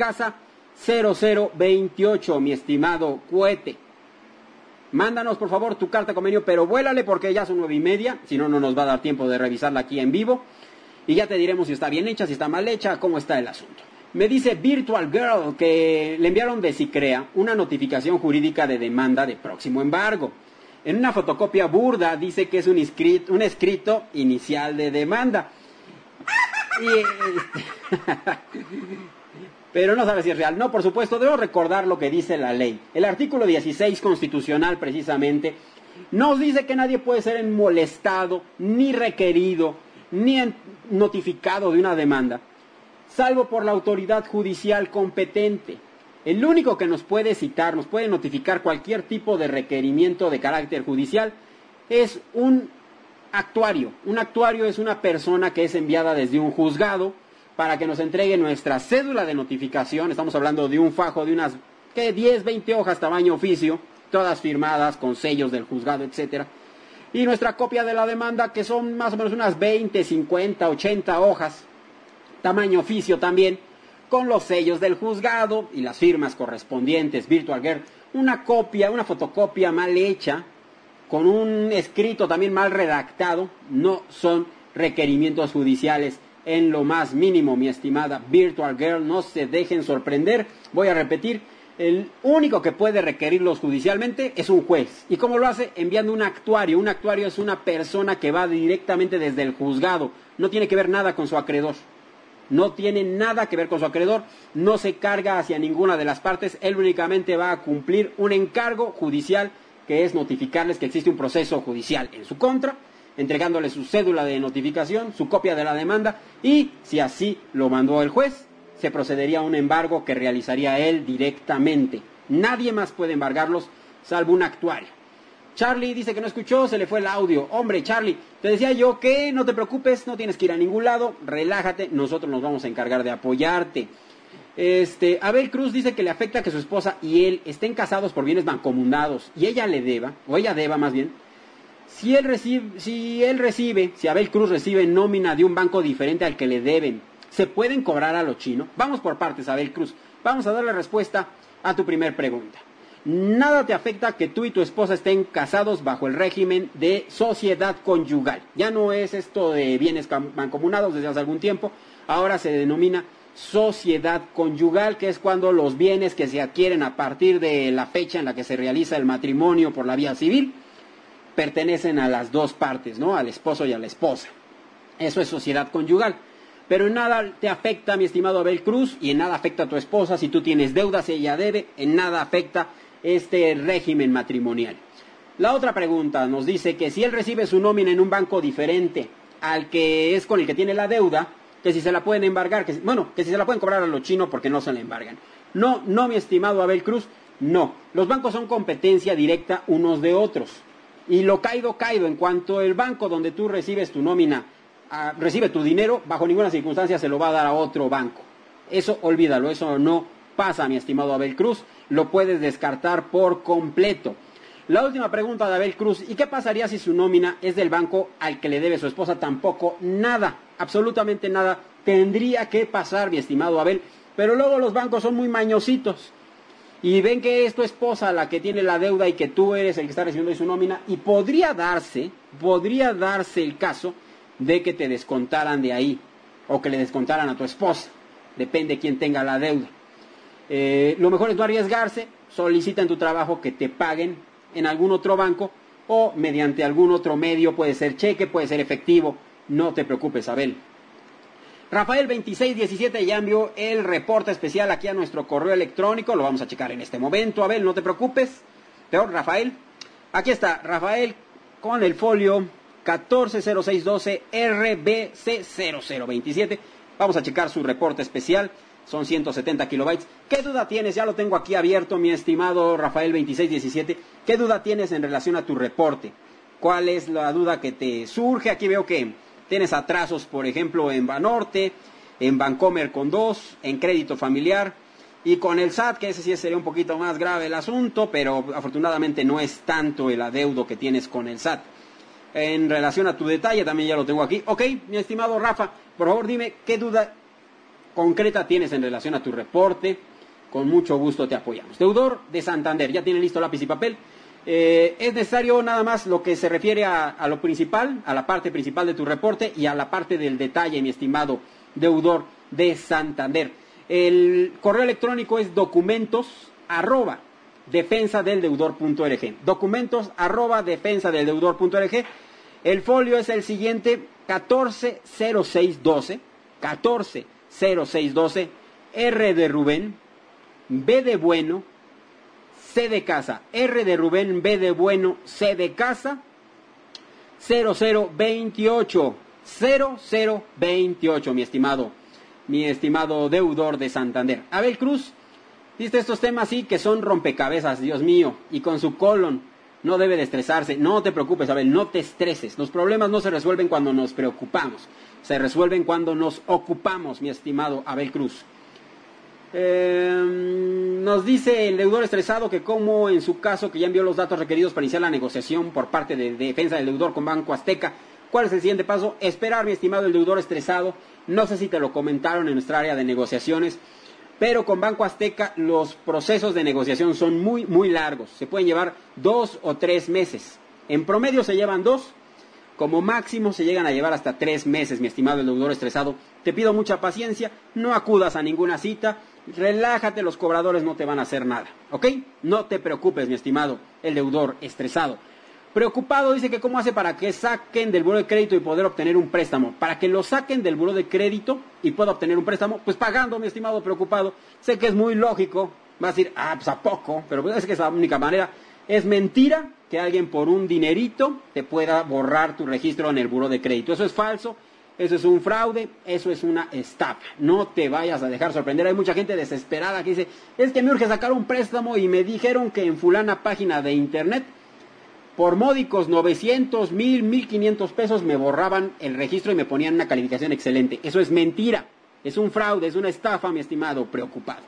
0028, mi estimado Cuete. Mándanos por favor tu carta convenio, pero vuélale porque ya son 9:30, si no, no nos va a dar tiempo de revisarla aquí en vivo. Y ya te diremos si está bien hecha, si está mal hecha, cómo está el asunto. Me dice Virtual Girl que le enviaron de Sicrea una notificación jurídica de demanda de próximo embargo. En una fotocopia burda dice que es un escrito inicial de demanda. pero no sabe si es real. No, por supuesto, debo recordar lo que dice la ley. El artículo 16 constitucional, precisamente, nos dice que nadie puede ser molestado, ni requerido, ni notificado de una demanda, salvo por la autoridad judicial competente. El único que nos puede citar, nos puede notificar cualquier tipo de requerimiento de carácter judicial es un actuario. Un actuario es una persona que es enviada desde un juzgado para que nos entregue nuestra cédula de notificación. Estamos hablando de un fajo de unas 10, 20 hojas tamaño oficio, todas firmadas con sellos del juzgado, etcétera. Y nuestra copia de la demanda, que son más o menos unas 20, 50, 80 hojas, tamaño oficio también, con los sellos del juzgado y las firmas correspondientes, Virtual Girl. Una copia, una fotocopia mal hecha, con un escrito también mal redactado, no son requerimientos judiciales en lo más mínimo, mi estimada Virtual Girl. No se dejen sorprender. Voy a repetir, el único que puede requerirlos judicialmente es un juez. ¿Y cómo lo hace? Enviando un actuario. Un actuario es una persona que va directamente desde el juzgado. No tiene que ver nada con su acreedor. No tiene nada que ver con su acreedor. No se carga hacia ninguna de las partes. Él únicamente va a cumplir un encargo judicial, que es notificarles que existe un proceso judicial en su contra, entregándole su cédula de notificación, su copia de la demanda, y si así lo mandó el juez, se procedería a un embargo que realizaría él directamente. Nadie más puede embargarlos, salvo un actuario. Charlie dice que no escuchó, se le fue el audio. Hombre, Charlie, te decía yo que no te preocupes, no tienes que ir a ningún lado, relájate, nosotros nos vamos a encargar de apoyarte. Abel Cruz dice que le afecta que su esposa y él estén casados por bienes mancomunados y ella le deba, o ella deba más bien. Si Abel Cruz recibe nómina de un banco diferente al que le deben, ¿se pueden cobrar a lo chino? Vamos por partes, Abel Cruz. Vamos a darle respuesta a tu primer pregunta. Nada te afecta que tú y tu esposa estén casados bajo el régimen de sociedad conyugal. Ya no es esto de bienes mancomunados desde hace algún tiempo, ahora se denomina sociedad conyugal, que es cuando los bienes que se adquieren a partir de la fecha en la que se realiza el matrimonio por la vía civil pertenecen a las dos partes, ¿no? Al esposo y a la esposa. Eso es sociedad conyugal. Pero en nada te afecta, mi estimado Abel Cruz, y en nada afecta a tu esposa. Si tú tienes deudas, ella debe, en nada afecta este régimen matrimonial. La otra pregunta nos dice que si él recibe su nómina en un banco diferente al que es con el que tiene la deuda, que si se la pueden embargar, que si se la pueden cobrar a los chinos porque no se la embargan. No, mi estimado Abel Cruz, no. Los bancos son competencia directa unos de otros. Y lo caído, en cuanto el banco donde tú recibes tu nómina recibe tu dinero, bajo ninguna circunstancia se lo va a dar a otro banco. Eso olvídalo, eso no pasa, mi estimado Abel Cruz. Lo puedes descartar por completo. La última pregunta de Abel Cruz: ¿y qué pasaría si su nómina es del banco al que le debe su esposa? Tampoco, nada, absolutamente nada tendría que pasar, mi estimado Abel. Pero luego los bancos son muy mañositos y ven que es tu esposa la que tiene la deuda y que tú eres el que está recibiendo su nómina, y podría darse el caso de que te descontaran de ahí, o que le descontaran a tu esposa, depende quién tenga la deuda. Lo mejor es no arriesgarse, solicita en tu trabajo que te paguen en algún otro banco, o mediante algún otro medio, puede ser cheque, puede ser efectivo, no te preocupes, Abel. Rafael 2617 ya envió el reporte especial aquí a nuestro correo electrónico, lo vamos a checar en este momento, Abel, no te preocupes. Peor, Rafael, aquí está, Rafael con el folio 140612 RBC0027, vamos a checar su reporte especial, son 170 kilobytes. ¿Qué duda tienes? Ya lo tengo aquí abierto, mi estimado Rafael 2617, ¿qué duda tienes en relación a tu reporte? ¿Cuál es la duda que te surge? Aquí veo que tienes atrasos, por ejemplo, en Banorte, en Bancomer con 2, en Crédito Familiar y con el SAT, que ese sí sería un poquito más grave el asunto, pero afortunadamente no es tanto el adeudo que tienes con el SAT. En relación a tu detalle, también ya lo tengo aquí. Ok, mi estimado Rafa, por favor dime qué duda concreta tienes en relación a tu reporte. Con mucho gusto te apoyamos. Deudor de Santander, ¿ya tiene listo lápiz y papel? Es necesario nada más lo que se refiere a lo principal, a la parte principal de tu reporte y a la parte del detalle, mi estimado deudor de Santander. El correo electrónico es documentos@defensadeldeudor.org. documentos@defensadeldeudor.org. El folio es el siguiente: 140612. R de Rubén, B de bueno, C de casa. R de Rubén, B de bueno, C de casa, 0028. 0028, mi estimado deudor de Santander. Abel Cruz, dice estos temas sí que son rompecabezas, Dios mío, y con su colon. No debe de estresarse. No te preocupes, Abel, no te estreses. Los problemas no se resuelven cuando nos preocupamos. Se resuelven cuando nos ocupamos, mi estimado Abel Cruz. Nos dice el deudor estresado que como en su caso que ya envió los datos requeridos para iniciar la negociación por parte de defensa del deudor con Banco Azteca. ¿Cuál es el siguiente paso? Esperar, mi estimado el deudor estresado. No sé si te lo comentaron en nuestra área de negociaciones, pero con Banco Azteca los procesos de negociación son muy, muy largos. Se pueden llevar 2 o 3 meses. En promedio se llevan 2. Como máximo se llegan a llevar hasta 3 meses, mi estimado el deudor estresado. Te pido mucha paciencia. No acudas a ninguna cita. Relájate, los cobradores no te van a hacer nada. ¿Ok? No te preocupes, mi estimado el deudor estresado. Preocupado, dice que cómo hace para que saquen del buró de crédito y poder obtener un préstamo. Para que lo saquen del buró de crédito y pueda obtener un préstamo, pues pagando, mi estimado preocupado. Sé que es muy lógico, va a decir, pues a poco, pero pues es que es la única manera. Es mentira que alguien por un dinerito te pueda borrar tu registro en el buró de crédito. Eso es falso, eso es un fraude, eso es una estafa. No te vayas a dejar sorprender. Hay mucha gente desesperada que dice, es que me urge sacar un préstamo y me dijeron que en fulana página de internet por módicos 900, 1000, 1500 pesos me borraban el registro y me ponían una calificación excelente. Eso es mentira, es un fraude, es una estafa, mi estimado preocupado.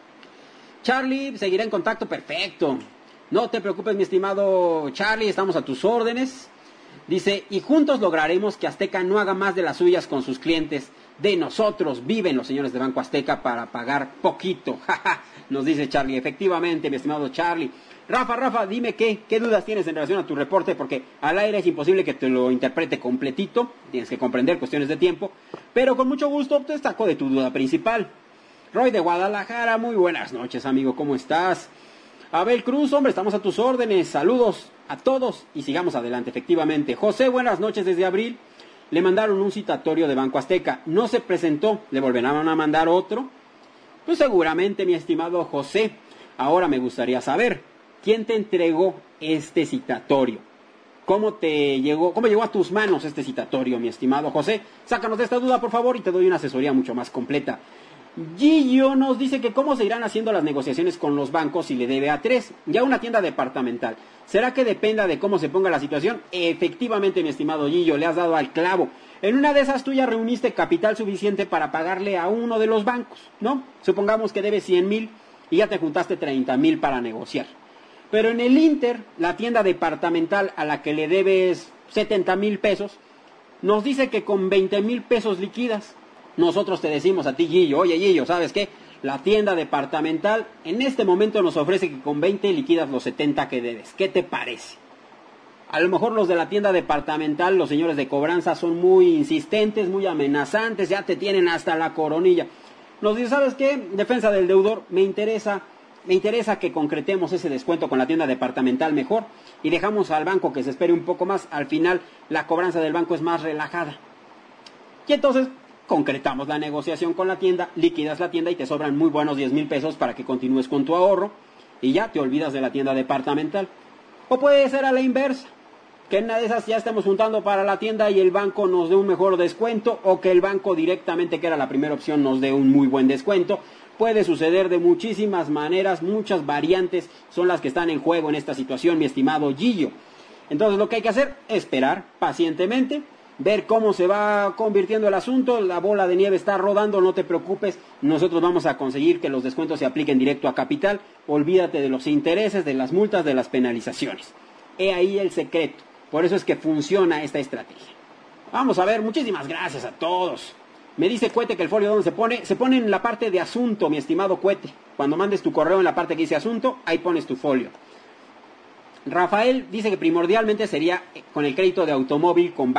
Charlie, seguirá en contacto, perfecto. No te preocupes, mi estimado Charlie, estamos a tus órdenes. Dice, y juntos lograremos que Azteca no haga más de las suyas con sus clientes. De nosotros viven los señores de Banco Azteca para pagar poquito. Nos dice Charlie, efectivamente, mi estimado Charlie. Rafa, dime qué dudas tienes en relación a tu reporte, porque al aire es imposible que te lo interprete completito, tienes que comprender cuestiones de tiempo, pero con mucho gusto te saco de tu duda principal. Roy de Guadalajara, muy buenas noches, amigo, ¿cómo estás? Abel Cruz, hombre, estamos a tus órdenes, saludos a todos y sigamos adelante, efectivamente. José, buenas noches desde abril, le mandaron un citatorio de Banco Azteca, no se presentó, le volverán a mandar otro. Pues seguramente, mi estimado José, ahora me gustaría saber, ¿quién te entregó este citatorio? ¿Cómo llegó a tus manos este citatorio, mi estimado José? Sácanos de esta duda, por favor, y te doy una asesoría mucho más completa. Gillo nos dice que cómo se irán haciendo las negociaciones con los bancos si le debe a 3, ya una tienda departamental. ¿Será que dependa de cómo se ponga la situación? Efectivamente, mi estimado Gillo, le has dado al clavo. En una de esas tú ya reuniste capital suficiente para pagarle a uno de los bancos, ¿no? Supongamos que debes 100,000 y ya te juntaste 30,000 para negociar. Pero en el Inter, la tienda departamental a la que le debes 70,000 pesos, nos dice que con 20,000 pesos liquidas. Nosotros te decimos a ti, Gillo, oye Gillo, ¿sabes qué? La tienda departamental en este momento nos ofrece que con 20 liquidas los 70 que debes. ¿Qué te parece? A lo mejor los de la tienda departamental, los señores de cobranza, son muy insistentes, muy amenazantes, ya te tienen hasta la coronilla. Nos dice, ¿sabes qué? Defensa del deudor, me interesa que concretemos ese descuento con la tienda departamental mejor y dejamos al banco que se espere un poco más. Al final la cobranza del banco es más relajada. Y entonces concretamos la negociación con la tienda, liquidas la tienda y te sobran muy buenos 10,000 pesos para que continúes con tu ahorro y ya te olvidas de la tienda departamental. O puede ser a la inversa, que en una de esas ya estemos juntando para la tienda y el banco nos dé un mejor descuento, o que el banco directamente, que era la primera opción, nos dé un muy buen descuento. Puede suceder de muchísimas maneras, muchas variantes son las que están en juego en esta situación, mi estimado Gillo. Entonces lo que hay que hacer es esperar pacientemente, ver cómo se va convirtiendo el asunto. La bola de nieve está rodando, no te preocupes, nosotros vamos a conseguir que los descuentos se apliquen directo a capital. Olvídate de los intereses, de las multas, de las penalizaciones. He ahí el secreto, por eso es que funciona esta estrategia. Vamos a ver, muchísimas gracias a todos. Me dice Cuete que el folio donde se pone en la parte de asunto, mi estimado Cuete. Cuando mandes tu correo en la parte que dice asunto, ahí pones tu folio. Rafael dice que primordialmente sería con el crédito de automóvil con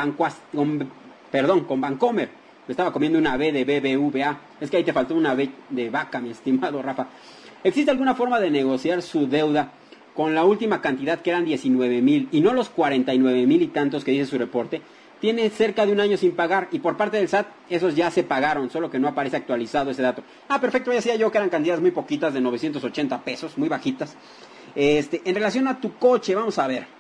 Bancomer. Me estaba comiendo una B de BBVA. Es que ahí te faltó una B de vaca, mi estimado Rafa. ¿Existe alguna forma de negociar su deuda con la última cantidad, que eran 19,000, y no los 49,000 y tantos que dice su reporte? tiene cerca de un año sin pagar, y por parte del SAT esos ya se pagaron, solo que no aparece actualizado ese dato. Perfecto, ya decía yo que eran cantidades muy poquitas, de 980 pesos, muy bajitas. En relación a tu coche, vamos a ver,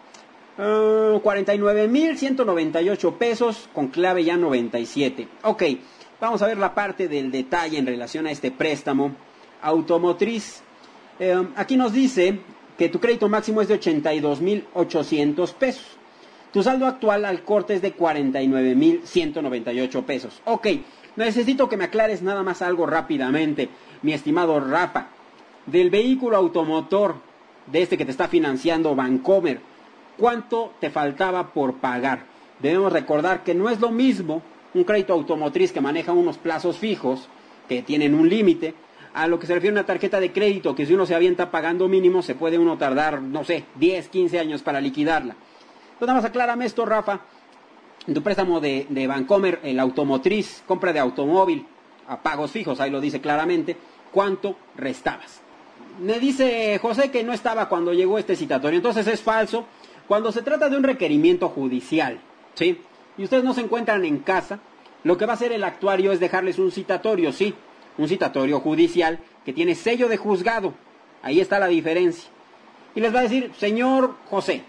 49,198 pesos, con clave ya 97. Ok, vamos a ver la parte del detalle en relación a este préstamo automotriz. Aquí nos dice que tu crédito máximo es de 82,800 pesos. Tu saldo actual al corte es de 49,198 pesos. Ok, necesito que me aclares nada más algo rápidamente, mi estimado Rafa. Del vehículo automotor, de este que te está financiando Bancomer, ¿cuánto te faltaba por pagar? Debemos recordar que no es lo mismo un crédito automotriz que maneja unos plazos fijos, que tienen un límite, a lo que se refiere a una tarjeta de crédito, que si uno se avienta pagando mínimo, se puede uno tardar, 10, 15 años para liquidarla. Entonces nada más aclárame esto, Rafa. En tu préstamo de Bancomer, el automotriz, compra de automóvil a pagos fijos, ahí lo dice claramente, ¿cuánto restabas? Me dice José que no estaba cuando llegó este citatorio, entonces es falso. Cuando se trata de un requerimiento judicial, ¿sí?, y ustedes no se encuentran en casa, lo que va a hacer el actuario es dejarles un citatorio, sí, un citatorio judicial que tiene sello de juzgado. Ahí está la diferencia. Y les va a decir, señor José,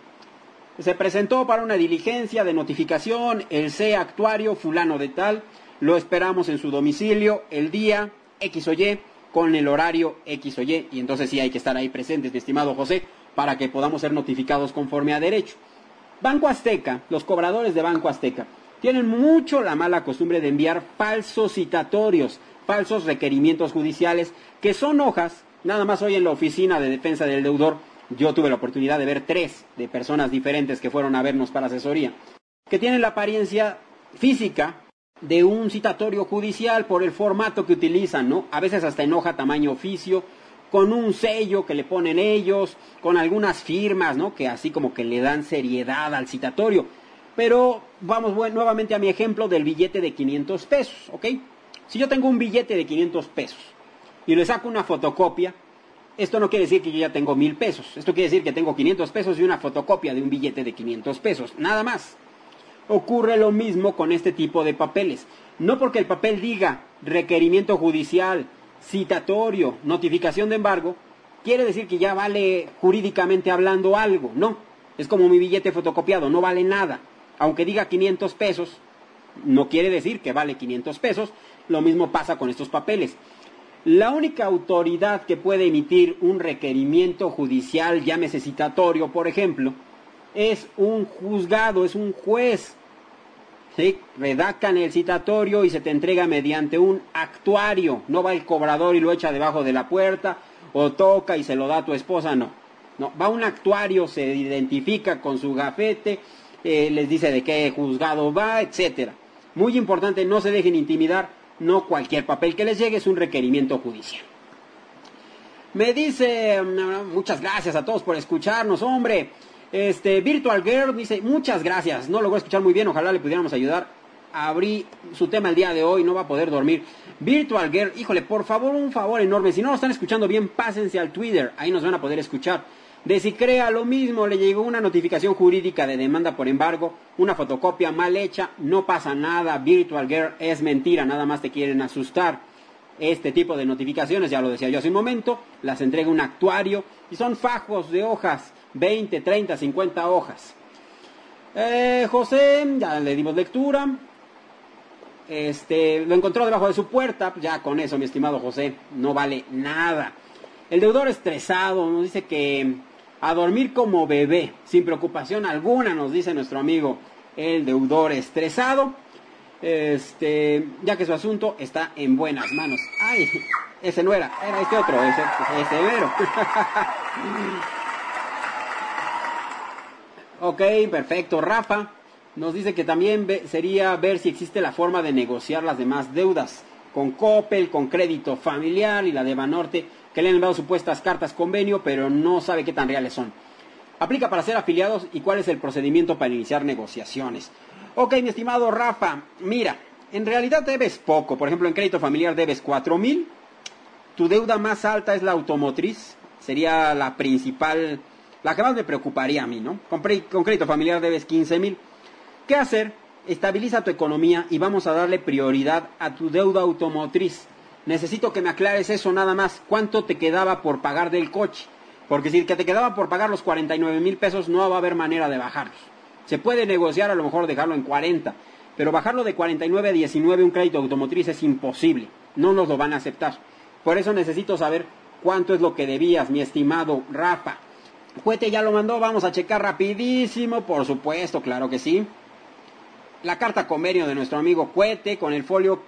se presentó para una diligencia de notificación el C actuario fulano de tal, lo esperamos en su domicilio el día X o Y, con el horario X o Y, y entonces sí hay que estar ahí presentes, mi estimado José, para que podamos ser notificados conforme a derecho. Banco Azteca, los cobradores de Banco Azteca, tienen mucho la mala costumbre de enviar falsos citatorios, falsos requerimientos judiciales, que son hojas. Nada más hoy en la oficina de defensa del deudor, yo tuve la oportunidad de ver 3 de personas diferentes que fueron a vernos para asesoría, que tienen la apariencia física de un citatorio judicial por el formato que utilizan, ¿no? A veces hasta en hoja tamaño oficio, con un sello que le ponen ellos, con algunas firmas, ¿no?, que así como que le dan seriedad al citatorio. Pero vamos nuevamente a mi ejemplo del billete de 500 pesos, ¿ok? Si yo tengo un billete de 500 pesos y le saco una fotocopia, esto no quiere decir que yo ya tengo 1,000 pesos. Esto quiere decir que tengo 500 pesos y una fotocopia de un billete de 500 pesos, nada más. Ocurre lo mismo con este tipo de papeles. No porque el papel diga requerimiento judicial, citatorio, notificación de embargo, quiere decir que ya vale jurídicamente hablando algo. No, es como mi billete fotocopiado, no vale nada. Aunque diga 500 pesos, no quiere decir que vale 500 pesos. Lo mismo pasa con estos papeles. La única autoridad que puede emitir un requerimiento judicial, llámese citatorio, por ejemplo, es un juzgado, es un juez. ¿Sí? Redactan el citatorio y se te entrega mediante un actuario. No va el cobrador y lo echa debajo de la puerta, o toca y se lo da a tu esposa, no. No, va un actuario, se identifica con su gafete, les dice de qué juzgado va, etcétera. Muy importante, no se dejen intimidar, no cualquier papel que les llegue es un requerimiento judicial. Me dice, muchas gracias a todos por escucharnos, hombre. Virtual Girl dice, muchas gracias, no lo voy a escuchar muy bien, ojalá le pudiéramos ayudar. Abrí su tema el día de hoy, no va a poder dormir. Virtual Girl, híjole, por favor, un favor enorme, si no lo están escuchando bien, pásense al Twitter, ahí nos van a poder escuchar. De si crea lo mismo, le llegó una notificación jurídica de demanda por embargo, una fotocopia mal hecha, no pasa nada, Virtual Girl, es mentira, nada más te quieren asustar. Este tipo de notificaciones, ya lo decía yo hace un momento, las entrega un actuario y son fajos de hojas, 20, 30, 50 hojas. José, ya le dimos lectura. Lo encontró debajo de su puerta, ya con eso, mi estimado José, no vale nada. El deudor estresado nos dice que a dormir como bebé, sin preocupación alguna, nos dice nuestro amigo el deudor estresado. Ya que su asunto está en buenas manos. Ay, ese no era este otro, ese Vero. Ok, perfecto. Rafa nos dice que también sería ver si existe la forma de negociar las demás deudas con Coppel, con Crédito Familiar y la de Banorte, que le han enviado supuestas cartas convenio, pero no sabe qué tan reales son. Aplica para ser afiliados y cuál es el procedimiento para iniciar negociaciones. Ok, mi estimado Rafa, mira, en realidad debes poco. Por ejemplo, en Crédito Familiar debes 4,000. Tu deuda más alta es la automotriz. Sería la principal, la que más me preocuparía a mí, ¿no? Con Crédito Familiar debes 15,000. ¿Qué hacer? estabiliza tu economía y vamos a darle prioridad a tu deuda automotriz. Necesito que me aclares eso nada más. ¿Cuánto te quedaba por pagar del coche? Porque si que te quedaba por pagar los 49,000 pesos, no va a haber manera de bajarlos. Se puede negociar, a lo mejor dejarlo en 40, pero bajarlo de 49 a 19 un crédito automotriz es imposible. No nos lo van a aceptar. Por eso necesito saber cuánto es lo que debías, mi estimado Rafa. Cuete ya lo mandó, vamos a checar rapidísimo, por supuesto, claro que sí. La carta convenio de nuestro amigo Cuete con el folio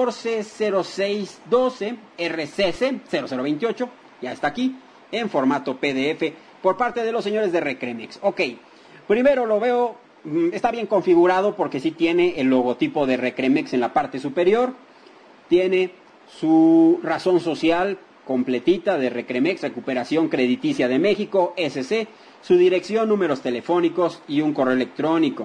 140612 RCC 0028, ya está aquí, en formato PDF, por parte de los señores de Recremex. Ok, primero lo veo, está bien configurado porque sí tiene el logotipo de Recremex en la parte superior, tiene su razón social completita de Recremex, Recuperación Crediticia de México, SC, su dirección, números telefónicos y un correo electrónico.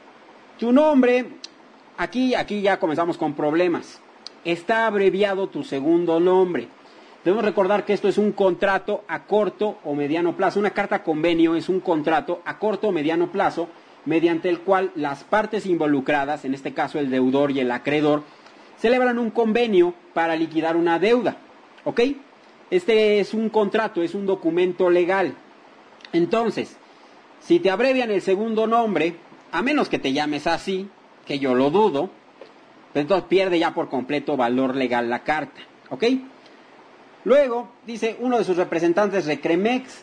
Tu nombre, aquí ya comenzamos con problemas. Está abreviado tu segundo nombre. Debemos recordar que esto es un contrato a corto o mediano plazo. Una carta convenio es un contrato a corto o mediano plazo mediante el cual las partes involucradas, en este caso el deudor y el acreedor, celebran un convenio para liquidar una deuda. ¿Ok? Este es un contrato, es un documento legal. Entonces, si te abrevian el segundo nombre, a menos que te llames así, que yo lo dudo, pues entonces pierde ya por completo valor legal la carta. ¿Ok? Luego, dice, uno de sus representantes, Recremex,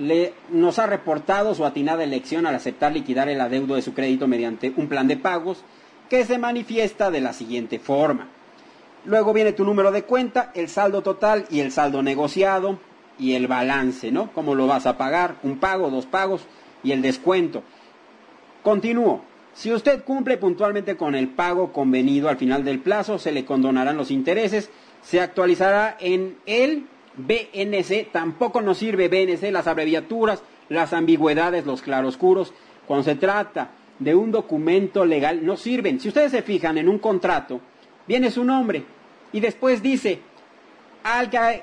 nos ha reportado su atinada elección al aceptar liquidar el adeudo de su crédito mediante un plan de pagos que se manifiesta de la siguiente forma. Luego viene tu número de cuenta, el saldo total y el saldo negociado y el balance, ¿no? ¿Cómo lo vas a pagar? Un pago, dos pagos y el descuento. Continúo. Si usted cumple puntualmente con el pago convenido al final del plazo, se le condonarán los intereses, se actualizará en el BNC, tampoco nos sirve BNC, las abreviaturas, las ambigüedades, los claroscuros. Cuando se trata de un documento legal, no sirven. Si ustedes se fijan en un contrato, viene su nombre y después dice, al que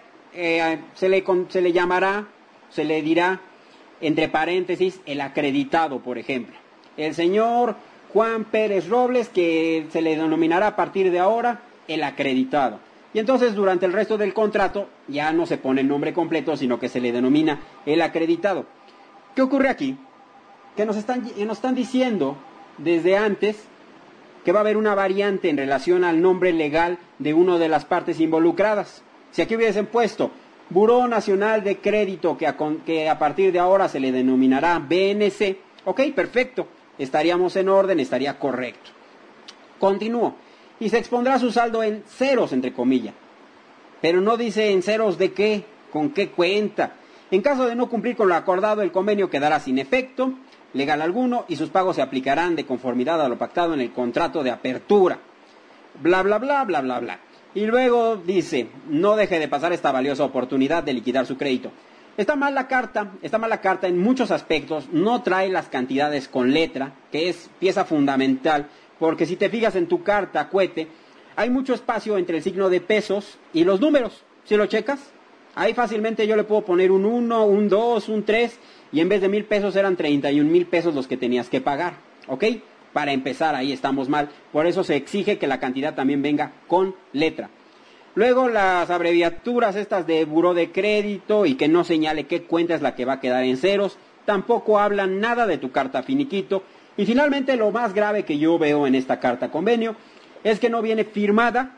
se le llamará, se le dirá, entre paréntesis, el acreditado, por ejemplo. El señor Juan Pérez Robles, que se le denominará a partir de ahora el acreditado. Y entonces durante el resto del contrato ya no se pone el nombre completo, sino que se le denomina el acreditado. ¿Qué ocurre aquí? Que nos están diciendo desde antes que va a haber una variante en relación al nombre legal de una de las partes involucradas. Si aquí hubiesen puesto Buró Nacional de Crédito, que a partir de ahora se le denominará BNC, ok, perfecto, estaríamos en orden, estaría correcto. Continúo. Y se expondrá su saldo en ceros, entre comillas. Pero no dice en ceros de qué, con qué cuenta. En caso de no cumplir con lo acordado, el convenio quedará sin efecto legal alguno y sus pagos se aplicarán de conformidad a lo pactado en el contrato de apertura. Bla, bla, bla, bla, bla, bla. Y luego dice, no deje de pasar esta valiosa oportunidad de liquidar su crédito. Está mal la carta en muchos aspectos, no trae las cantidades con letra, que es pieza fundamental, porque si te fijas en tu carta, Cuete, hay mucho espacio entre el signo de pesos y los números. Si lo checas, ahí fácilmente yo le puedo poner un 1, un 2, un 3, y en vez de 1,000 pesos eran 31,000 pesos los que tenías que pagar, ¿ok? Para empezar, ahí estamos mal. Por eso se exige que la cantidad también venga con letra. Luego las abreviaturas estas de buró de crédito y que no señale qué cuenta es la que va a quedar en ceros. Tampoco hablan nada de tu carta finiquito. Y finalmente lo más grave que yo veo en esta carta convenio es que no viene firmada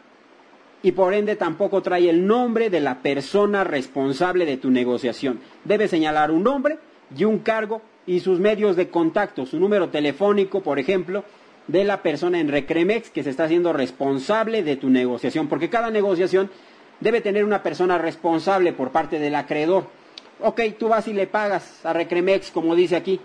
y por ende tampoco trae el nombre de la persona responsable de tu negociación. Debe señalar un nombre y un cargo y sus medios de contacto, su número telefónico, por ejemplo, de la persona en Recremex que se está haciendo responsable de tu negociación, porque cada negociación debe tener una persona responsable por parte del acreedor. Ok, tú vas y le pagas a Recremex, como dice aquí,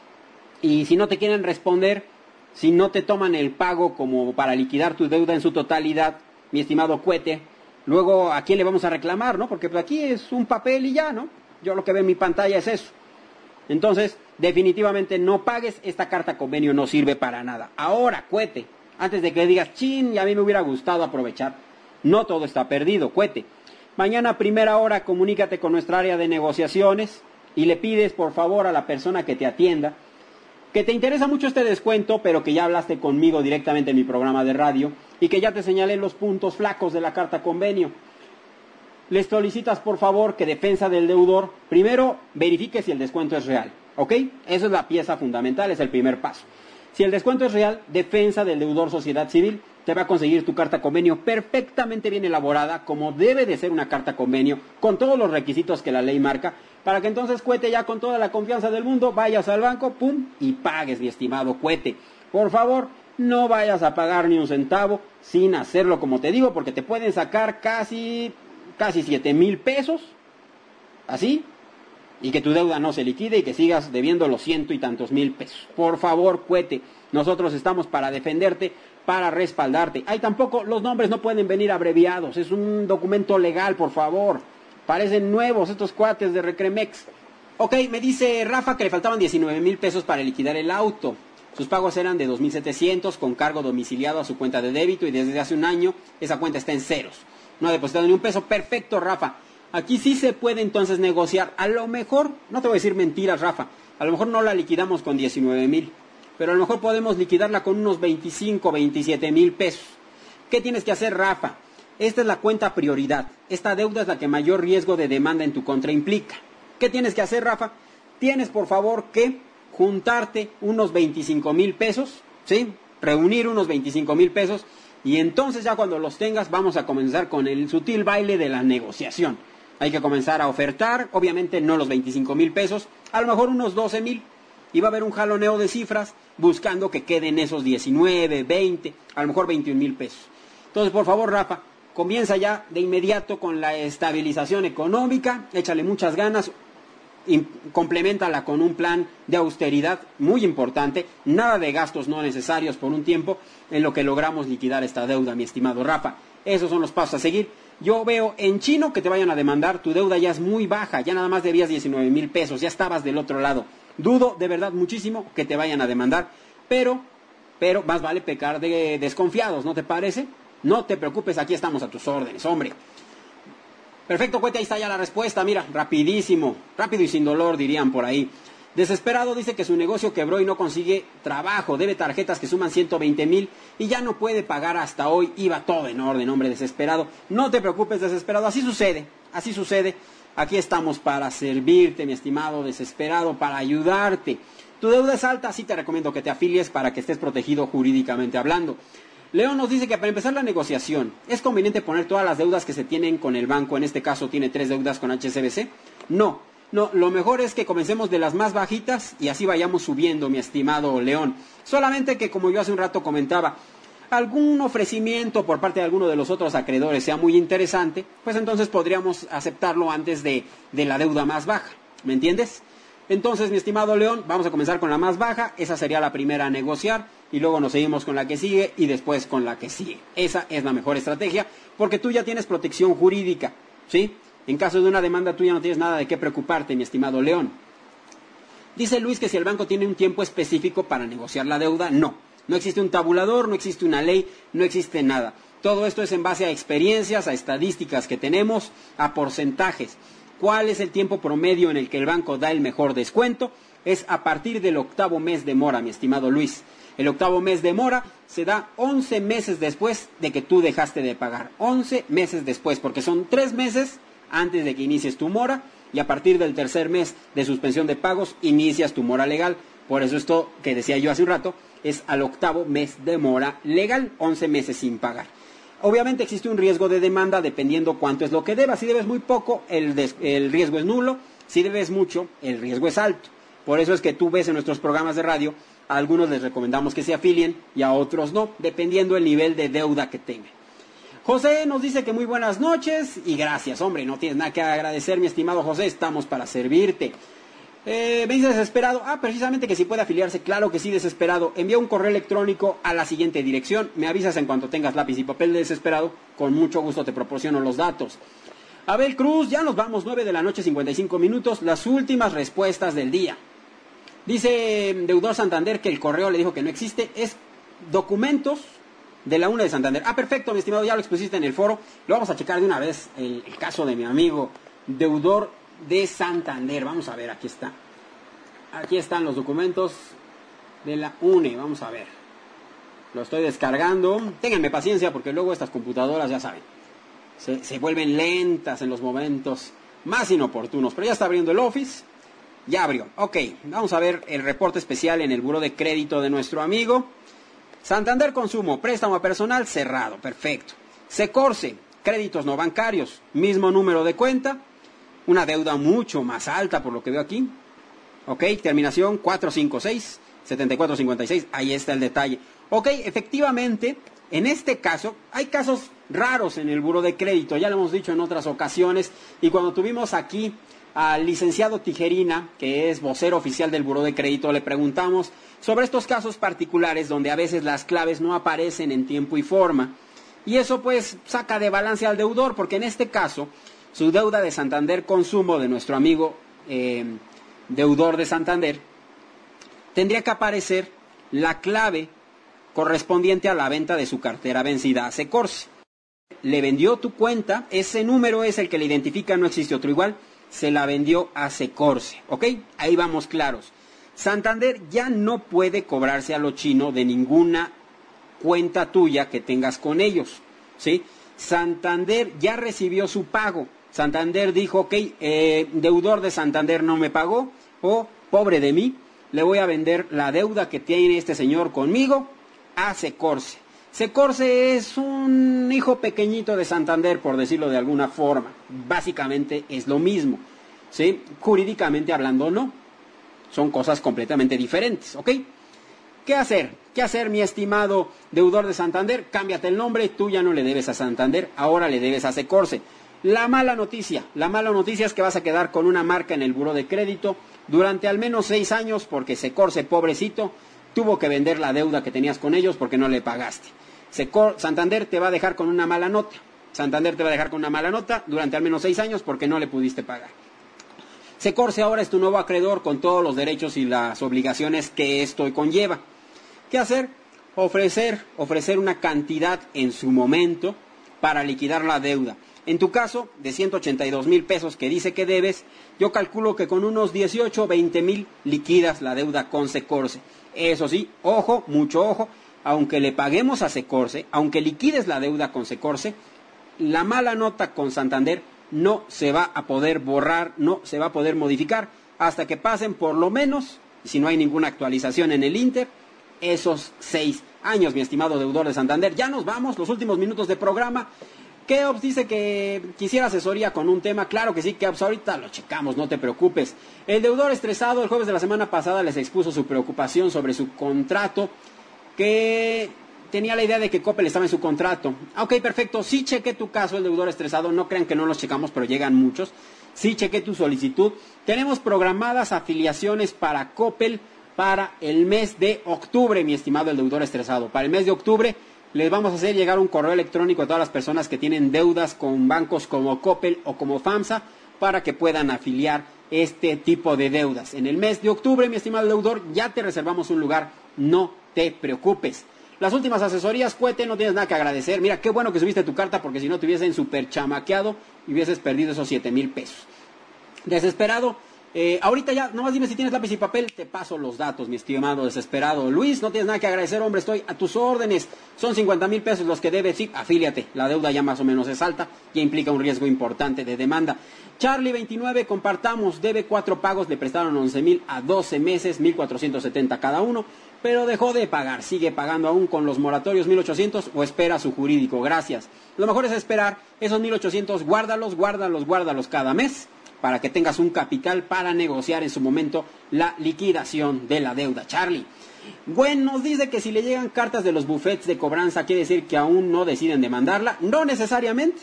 y si no te quieren responder, si no te toman el pago como para liquidar tu deuda en su totalidad, mi estimado Cuete, luego ¿a quién le vamos a reclamar, no? Porque pues aquí es un papel y ya, ¿no? Yo lo que veo en mi pantalla es eso. Entonces, definitivamente no pagues, esta carta convenio no sirve para nada. Ahora, Cuete, antes de que digas, chin, y a mí me hubiera gustado aprovechar, no todo está perdido, Cuete. Mañana a primera hora comunícate con nuestra área de negociaciones y le pides por favor a la persona que te atienda Que te interesa mucho este descuento, pero que ya hablaste conmigo directamente en mi programa de radio y que ya te señalé los puntos flacos de la carta convenio. Les solicitas por favor que defensa del deudor primero verifique si el descuento es real, ¿ok? Esa es la pieza fundamental, es el primer paso. Si el descuento es real, defensa del deudor sociedad civil te va a conseguir tu carta convenio perfectamente bien elaborada, como debe de ser una carta convenio, con todos los requisitos que la ley marca, para que entonces, Cuete, ya con toda la confianza del mundo, vayas al banco, pum, y pagues, mi estimado Cuete. Por favor, no vayas a pagar ni un centavo sin hacerlo como te digo, porque te pueden sacar casi 7,000 pesos, así, y que tu deuda no se liquide y que sigas debiendo los 100 y tantos mil pesos. Por favor, Cuete, nosotros estamos para defenderte, para respaldarte. Ahí tampoco, los nombres no pueden venir abreviados, es un documento legal, por favor. Parecen nuevos estos cuates de Recremex. Ok, me dice Rafa que le faltaban 19,000 pesos para liquidar el auto. Sus pagos eran de 2,700 con cargo domiciliado a su cuenta de débito y desde hace un año esa cuenta está en ceros. No ha depositado ni un peso. Perfecto, Rafa. Aquí sí se puede entonces negociar. A lo mejor, no te voy a decir mentiras, Rafa, a lo mejor no la liquidamos con 19,000, pero a lo mejor podemos liquidarla con unos 25, 27,000 pesos. ¿Qué tienes que hacer, Rafa? Esta es la cuenta prioridad. Esta deuda es la que mayor riesgo de demanda en tu contra implica. ¿Qué tienes que hacer, Rafa? Tienes, por favor, que juntarte unos 25,000 pesos, ¿sí? Reunir unos 25,000 pesos y entonces ya cuando los tengas vamos a comenzar con el sutil baile de la negociación. Hay que comenzar a ofertar, obviamente no los 25,000 pesos, a lo mejor unos 12,000. Y va a haber un jaloneo de cifras buscando que queden esos 19, 20, a lo mejor 21,000 pesos. Entonces, por favor, Rafa, comienza ya de inmediato con la estabilización económica, échale muchas ganas, compleméntala con un plan de austeridad muy importante, nada de gastos no necesarios por un tiempo, en lo que logramos liquidar esta deuda, mi estimado Rafa. Esos son los pasos a seguir. Yo veo en chino que te vayan a demandar, tu deuda ya es muy baja, ya nada más debías 19,000 pesos, ya estabas del otro lado. Dudo de verdad muchísimo que te vayan a demandar, pero más vale pecar de desconfiados, ¿no te parece? No te preocupes, aquí estamos a tus órdenes, hombre. Perfecto, Cuete, ahí está ya la respuesta, mira, rapidísimo, rápido y sin dolor dirían por ahí. Desesperado dice que su negocio quebró y no consigue trabajo, debe tarjetas que suman 120,000 y ya no puede pagar hasta hoy, iba todo en orden, hombre, desesperado. No te preocupes, desesperado, así sucede. Aquí estamos para servirte, mi estimado desesperado, para ayudarte. Tu deuda es alta, sí te recomiendo que te afilies para que estés protegido jurídicamente hablando. León nos dice que para empezar la negociación, ¿es conveniente poner todas las deudas que se tienen con el banco? En este caso tiene 3 deudas con HSBC. No, lo mejor es que comencemos de las más bajitas y así vayamos subiendo, mi estimado León. Solamente que, como yo hace un rato comentaba, algún ofrecimiento por parte de alguno de los otros acreedores sea muy interesante, pues entonces podríamos aceptarlo antes de la deuda más baja, ¿me entiendes? Entonces, mi estimado León, vamos a comenzar con la más baja, esa sería la primera a negociar, y luego nos seguimos con la que sigue y después con la que sigue. Esa es la mejor estrategia, porque tú ya tienes protección jurídica, ¿sí? En caso de una demanda tú ya no tienes nada de qué preocuparte, mi estimado León. Dice Luis que si el banco tiene un tiempo específico para negociar la deuda, no. No existe un tabulador, no existe una ley, no existe nada. Todo esto es en base a experiencias, a estadísticas que tenemos, a porcentajes. ¿Cuál es el tiempo promedio en el que el banco da el mejor descuento? Es a partir del 8º mes de mora, mi estimado Luis. El 8º mes de mora se da 11 meses después de que tú dejaste de pagar. 11 meses después, porque son 3 meses antes de que inicies tu mora y a partir del 3er mes de suspensión de pagos inicias tu mora legal. Por eso esto que decía yo hace un rato es al 8º mes de mora legal, 11 meses sin pagar. Obviamente existe un riesgo de demanda dependiendo cuánto es lo que debas. Si debes muy poco, el riesgo es nulo. Si debes mucho, el riesgo es alto. Por eso es que tú ves en nuestros programas de radio, a algunos les recomendamos que se afilien y a otros no, dependiendo el nivel de deuda que tengan. José nos dice que muy buenas noches y gracias, hombre, no tienes nada que agradecer, mi estimado José, estamos para servirte. Me dice desesperado, precisamente que si puede afiliarse, claro que sí, desesperado. Envía un correo electrónico a la siguiente dirección, me avisas en cuanto tengas lápiz y papel, de desesperado, con mucho gusto te proporciono los datos. Abel Cruz, ya nos vamos, 9 de la noche, 55 minutos, las últimas respuestas del día. Dice Deudor Santander que el correo le dijo que no existe, es documentos de la UNA de Santander. Perfecto, mi estimado, ya lo expusiste en el foro, lo vamos a checar de una vez, el caso de mi amigo Deudor de Santander. Vamos a ver, aquí está. Aquí están los documentos de la UNE. Vamos a ver. Lo estoy descargando. Ténganme paciencia porque luego estas computadoras, ya saben, se vuelven lentas en los momentos más inoportunos. Pero ya está abriendo el Office. Ya abrió. Ok, vamos a ver el reporte especial en el buró de crédito de nuestro amigo. Santander Consumo, préstamo a personal cerrado. Perfecto. Secorse, créditos no bancarios, mismo número de cuenta. Una deuda mucho más alta por lo que veo aquí. Ok, terminación 456, 7456. Ahí está el detalle. Ok, efectivamente, en este caso, hay casos raros en el buró de crédito. Ya lo hemos dicho en otras ocasiones. Y cuando tuvimos aquí al licenciado Tijerina, que es vocero oficial del buró de crédito, le preguntamos sobre estos casos particulares donde a veces las claves no aparecen en tiempo y forma. Y eso pues saca de balance al deudor, porque en este caso, su deuda de Santander Consumo, de nuestro amigo deudor de Santander, tendría que aparecer la clave correspondiente a la venta de su cartera vencida a Secorse. Le vendió tu cuenta, ese número es el que le identifica, no existe otro igual, se la vendió a Secorse, ¿ok? Ahí vamos claros. Santander ya no puede cobrarse a lo chino de ninguna cuenta tuya que tengas con ellos, ¿sí? Santander ya recibió su pago. Santander dijo, ok, deudor de Santander no me pagó, o pobre de mí, le voy a vender la deuda que tiene este señor conmigo a Secorse. Secorse es un hijo pequeñito de Santander, por decirlo de alguna forma. Básicamente es lo mismo, ¿sí? Jurídicamente hablando, no. Son cosas completamente diferentes, ¿ok? ¿Qué hacer? ¿Qué hacer, mi estimado deudor de Santander? Cámbiate el nombre, tú ya no le debes a Santander, ahora le debes a Secorse. La mala noticia es que vas a quedar con una marca en el buró de crédito durante al menos 6 años, porque Secorse, pobrecito, tuvo que vender la deuda que tenías con ellos porque no le pagaste. Santander te va a dejar con una mala nota. Santander te va a dejar con una mala nota durante al menos 6 años porque no le pudiste pagar. Secorse ahora es tu nuevo acreedor con todos los derechos y las obligaciones que esto conlleva. ¿Qué hacer? Ofrecer una cantidad en su momento para liquidar la deuda. En tu caso, de 182,000 pesos que dice que debes, yo calculo que con unos 18 o 20,000 liquidas la deuda con Secorse. Eso sí, ojo, mucho ojo, aunque le paguemos a Secorse, aunque liquides la deuda con Secorse, la mala nota con Santander no se va a poder borrar, no se va a poder modificar hasta que pasen por lo menos, si no hay ninguna actualización en el Inter, esos 6 años, mi estimado deudor de Santander. Ya nos vamos, los últimos minutos de programa. Keops dice que quisiera asesoría con un tema. Claro que sí, Keops, ahorita lo checamos, no te preocupes. El deudor estresado, el jueves de la semana pasada les expuso su preocupación sobre su contrato, que tenía la idea de que Coppel estaba en su contrato. Ok, perfecto, sí chequé tu caso, el deudor estresado, no crean que no los checamos, pero llegan muchos. Sí chequé tu solicitud. Tenemos programadas afiliaciones para Coppel para el mes de octubre, mi estimado el deudor estresado. Para el mes de octubre les vamos a hacer llegar un correo electrónico a todas las personas que tienen deudas con bancos como Coppel o como FAMSA para que puedan afiliar este tipo de deudas. En el mes de octubre, mi estimado deudor, ya te reservamos un lugar, no te preocupes. Las últimas asesorías, Cuete, no tienes nada que agradecer. Mira, qué bueno que subiste tu carta porque si no te hubiesen super chamaqueado y hubieses perdido esos 7,000 pesos. Desesperado. Ahorita ya, nomás dime si tienes lápiz y papel, te paso los datos, mi estimado desesperado. Luis, no tienes nada que agradecer, hombre, estoy a tus órdenes. Son 50,000 pesos los que debes, sí, afíliate. La deuda ya más o menos es alta, ya implica un riesgo importante de demanda. Charlie 29, compartamos, debe 4 pagos, le prestaron 11,000 a 12 meses, 1,470 cada uno, pero dejó de pagar, sigue pagando aún con los moratorios 1,800 o espera su jurídico, gracias. Lo mejor es esperar, esos 1,800, guárdalos cada mes, para que tengas un capital para negociar en su momento la liquidación de la deuda. Charlie. Bueno, nos dice que si le llegan cartas de los bufetes de cobranza, quiere decir que aún no deciden demandarla. No necesariamente,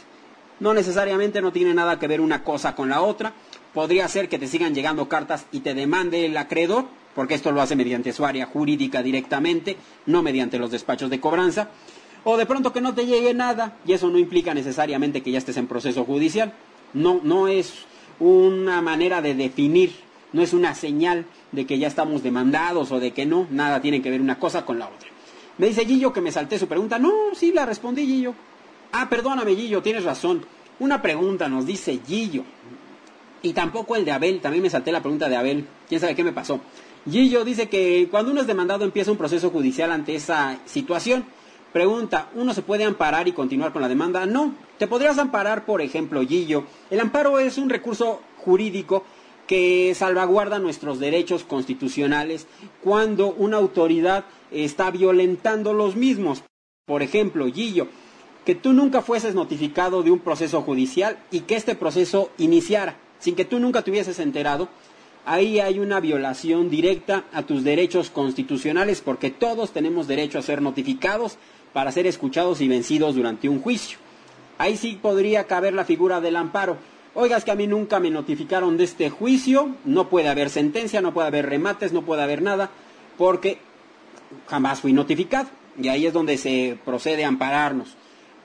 no tiene nada que ver una cosa con la otra. Podría ser que te sigan llegando cartas y te demande el acreedor, porque esto lo hace mediante su área jurídica directamente, no mediante los despachos de cobranza. O de pronto que no te llegue nada, y eso no implica necesariamente que ya estés en proceso judicial. No es una manera de definir, no es una señal de que ya estamos demandados o de que no, nada tiene que ver una cosa con la otra. Me dice Gillo que me salté su pregunta. No, sí, la respondí, Gillo. Ah, perdóname, Gillo, tienes razón. Una pregunta nos dice Gillo. Y tampoco el de Abel, también me salté la pregunta de Abel. ¿Quién sabe qué me pasó? Gillo dice que cuando uno es demandado empieza un proceso judicial ante esa situación. Pregunta, ¿uno se puede amparar y continuar con la demanda? No, te podrías amparar, por ejemplo, Gillo. El amparo es un recurso jurídico que salvaguarda nuestros derechos constitucionales cuando una autoridad está violentando los mismos. Por ejemplo, Gillo, que tú nunca fueses notificado de un proceso judicial y que este proceso iniciara sin que tú nunca te hubieses enterado. Ahí hay una violación directa a tus derechos constitucionales porque todos tenemos derecho a ser notificados para ser escuchados y vencidos durante un juicio. Ahí sí podría caber la figura del amparo. Oiga, es que a mí nunca me notificaron de este juicio, no puede haber sentencia, no puede haber remates, no puede haber nada, porque jamás fui notificado. Y ahí es donde se procede a ampararnos.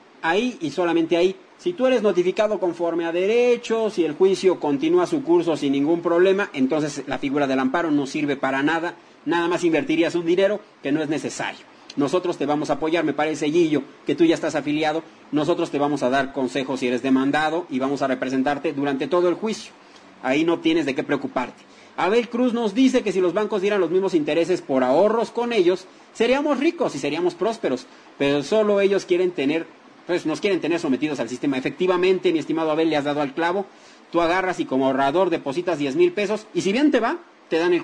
Ahí y solamente ahí. Si tú eres notificado conforme a derecho, si el juicio continúa su curso sin ningún problema, entonces la figura del amparo no sirve para nada, nada más invertirías un dinero que no es necesario. Nosotros te vamos a apoyar, me parece, Gillo, que tú ya estás afiliado, nosotros te vamos a dar consejos si eres demandado y vamos a representarte durante todo el juicio. Ahí no tienes de qué preocuparte. Abel Cruz nos dice que si los bancos dieran los mismos intereses por ahorros con ellos, seríamos ricos y seríamos prósperos, pero solo ellos quieren tener... Pues nos quieren tener sometidos al sistema. Efectivamente, mi estimado Abel, le has dado al clavo. Tú agarras y como ahorrador depositas 10,000 pesos y si bien te va, te dan el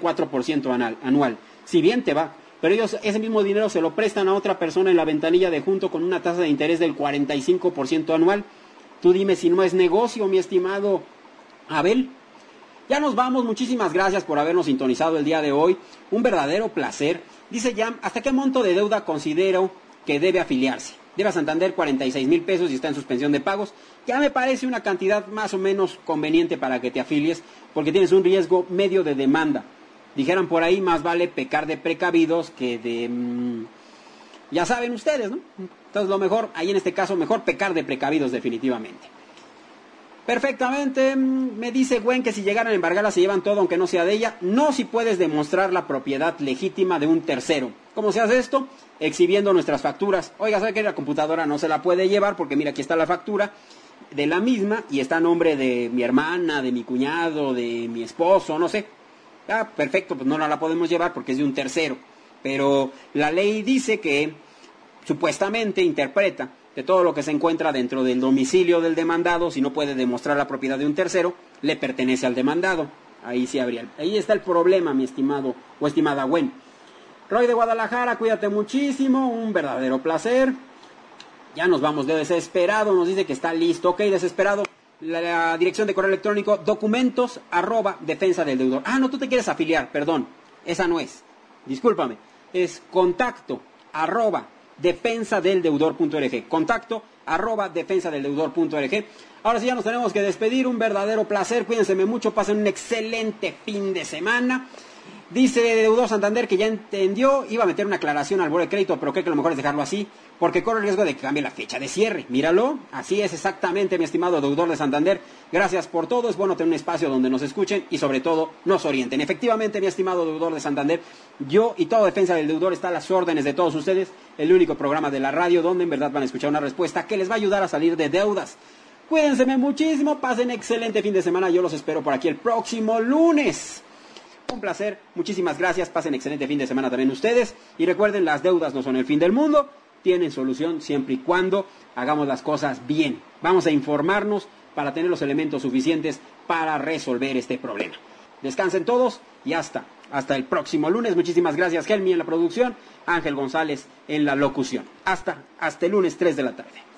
4% anual. Si bien te va. Pero ellos ese mismo dinero se lo prestan a otra persona en la ventanilla de junto con una tasa de interés del 45% anual. Tú dime si no es negocio, mi estimado Abel. Ya nos vamos. Muchísimas gracias por habernos sintonizado el día de hoy. Un verdadero placer. Dice Jam, ¿hasta qué monto de deuda considero que debe afiliarse? Debe a Santander 46,000 pesos y está en suspensión de pagos. Ya me parece una cantidad más o menos conveniente para que te afilies, porque tienes un riesgo medio de demanda. Dijeran por ahí, más vale pecar de precavidos que de... ya saben ustedes, ¿no? Entonces lo mejor, ahí en este caso, mejor pecar de precavidos definitivamente. Perfectamente, me dice Gwen que si llegaran a embargarla se llevan todo aunque no sea de ella. No si puedes demostrar la propiedad legítima de un tercero. ¿Cómo se hace esto? Exhibiendo nuestras facturas. Oiga, ¿sabe que la computadora no se la puede llevar? Porque mira, aquí está la factura de la misma y está a nombre de mi hermana, de mi cuñado, de mi esposo, no sé. Ah, perfecto, pues no la podemos llevar porque es de un tercero. Pero la ley dice que supuestamente interpreta de todo lo que se encuentra dentro del domicilio del demandado, si no puede demostrar la propiedad de un tercero, le pertenece al demandado. Ahí sí habría, ahí está el problema, mi estimado o estimada Gwen. Roy de Guadalajara, cuídate muchísimo, un verdadero placer. Ya nos vamos de Desesperado, nos dice que está listo. Ok, Desesperado, la dirección de correo electrónico, documentos@defensadeldeudor. Ah, no, tú te quieres afiliar, perdón, esa no es, discúlpame, es contacto@defensadeldeudor.org, contacto@defensadeldeudor.org. Ahora sí ya nos tenemos que despedir, un verdadero placer, cuídense mucho, pasen un excelente fin de semana. Dice Deudor Santander que ya entendió, iba a meter una aclaración al buro de crédito, pero creo que lo mejor es dejarlo así, porque corre el riesgo de que cambie la fecha de cierre. Míralo, así es exactamente, mi estimado Deudor de Santander. Gracias por todo, es bueno tener un espacio donde nos escuchen y sobre todo nos orienten. Efectivamente, mi estimado Deudor de Santander, yo y todo Defensa del Deudor está a las órdenes de todos ustedes, el único programa de la radio donde en verdad van a escuchar una respuesta que les va a ayudar a salir de deudas. Cuídense muchísimo, pasen excelente fin de semana, yo los espero por aquí el próximo lunes. Un placer, muchísimas gracias, pasen excelente fin de semana también ustedes y recuerden, las deudas no son el fin del mundo, tienen solución siempre y cuando hagamos las cosas bien. Vamos a informarnos para tener los elementos suficientes para resolver este problema. Descansen todos y hasta el próximo lunes. Muchísimas gracias, Helmi en la producción, Ángel González en la locución. Hasta el lunes 3 de la tarde.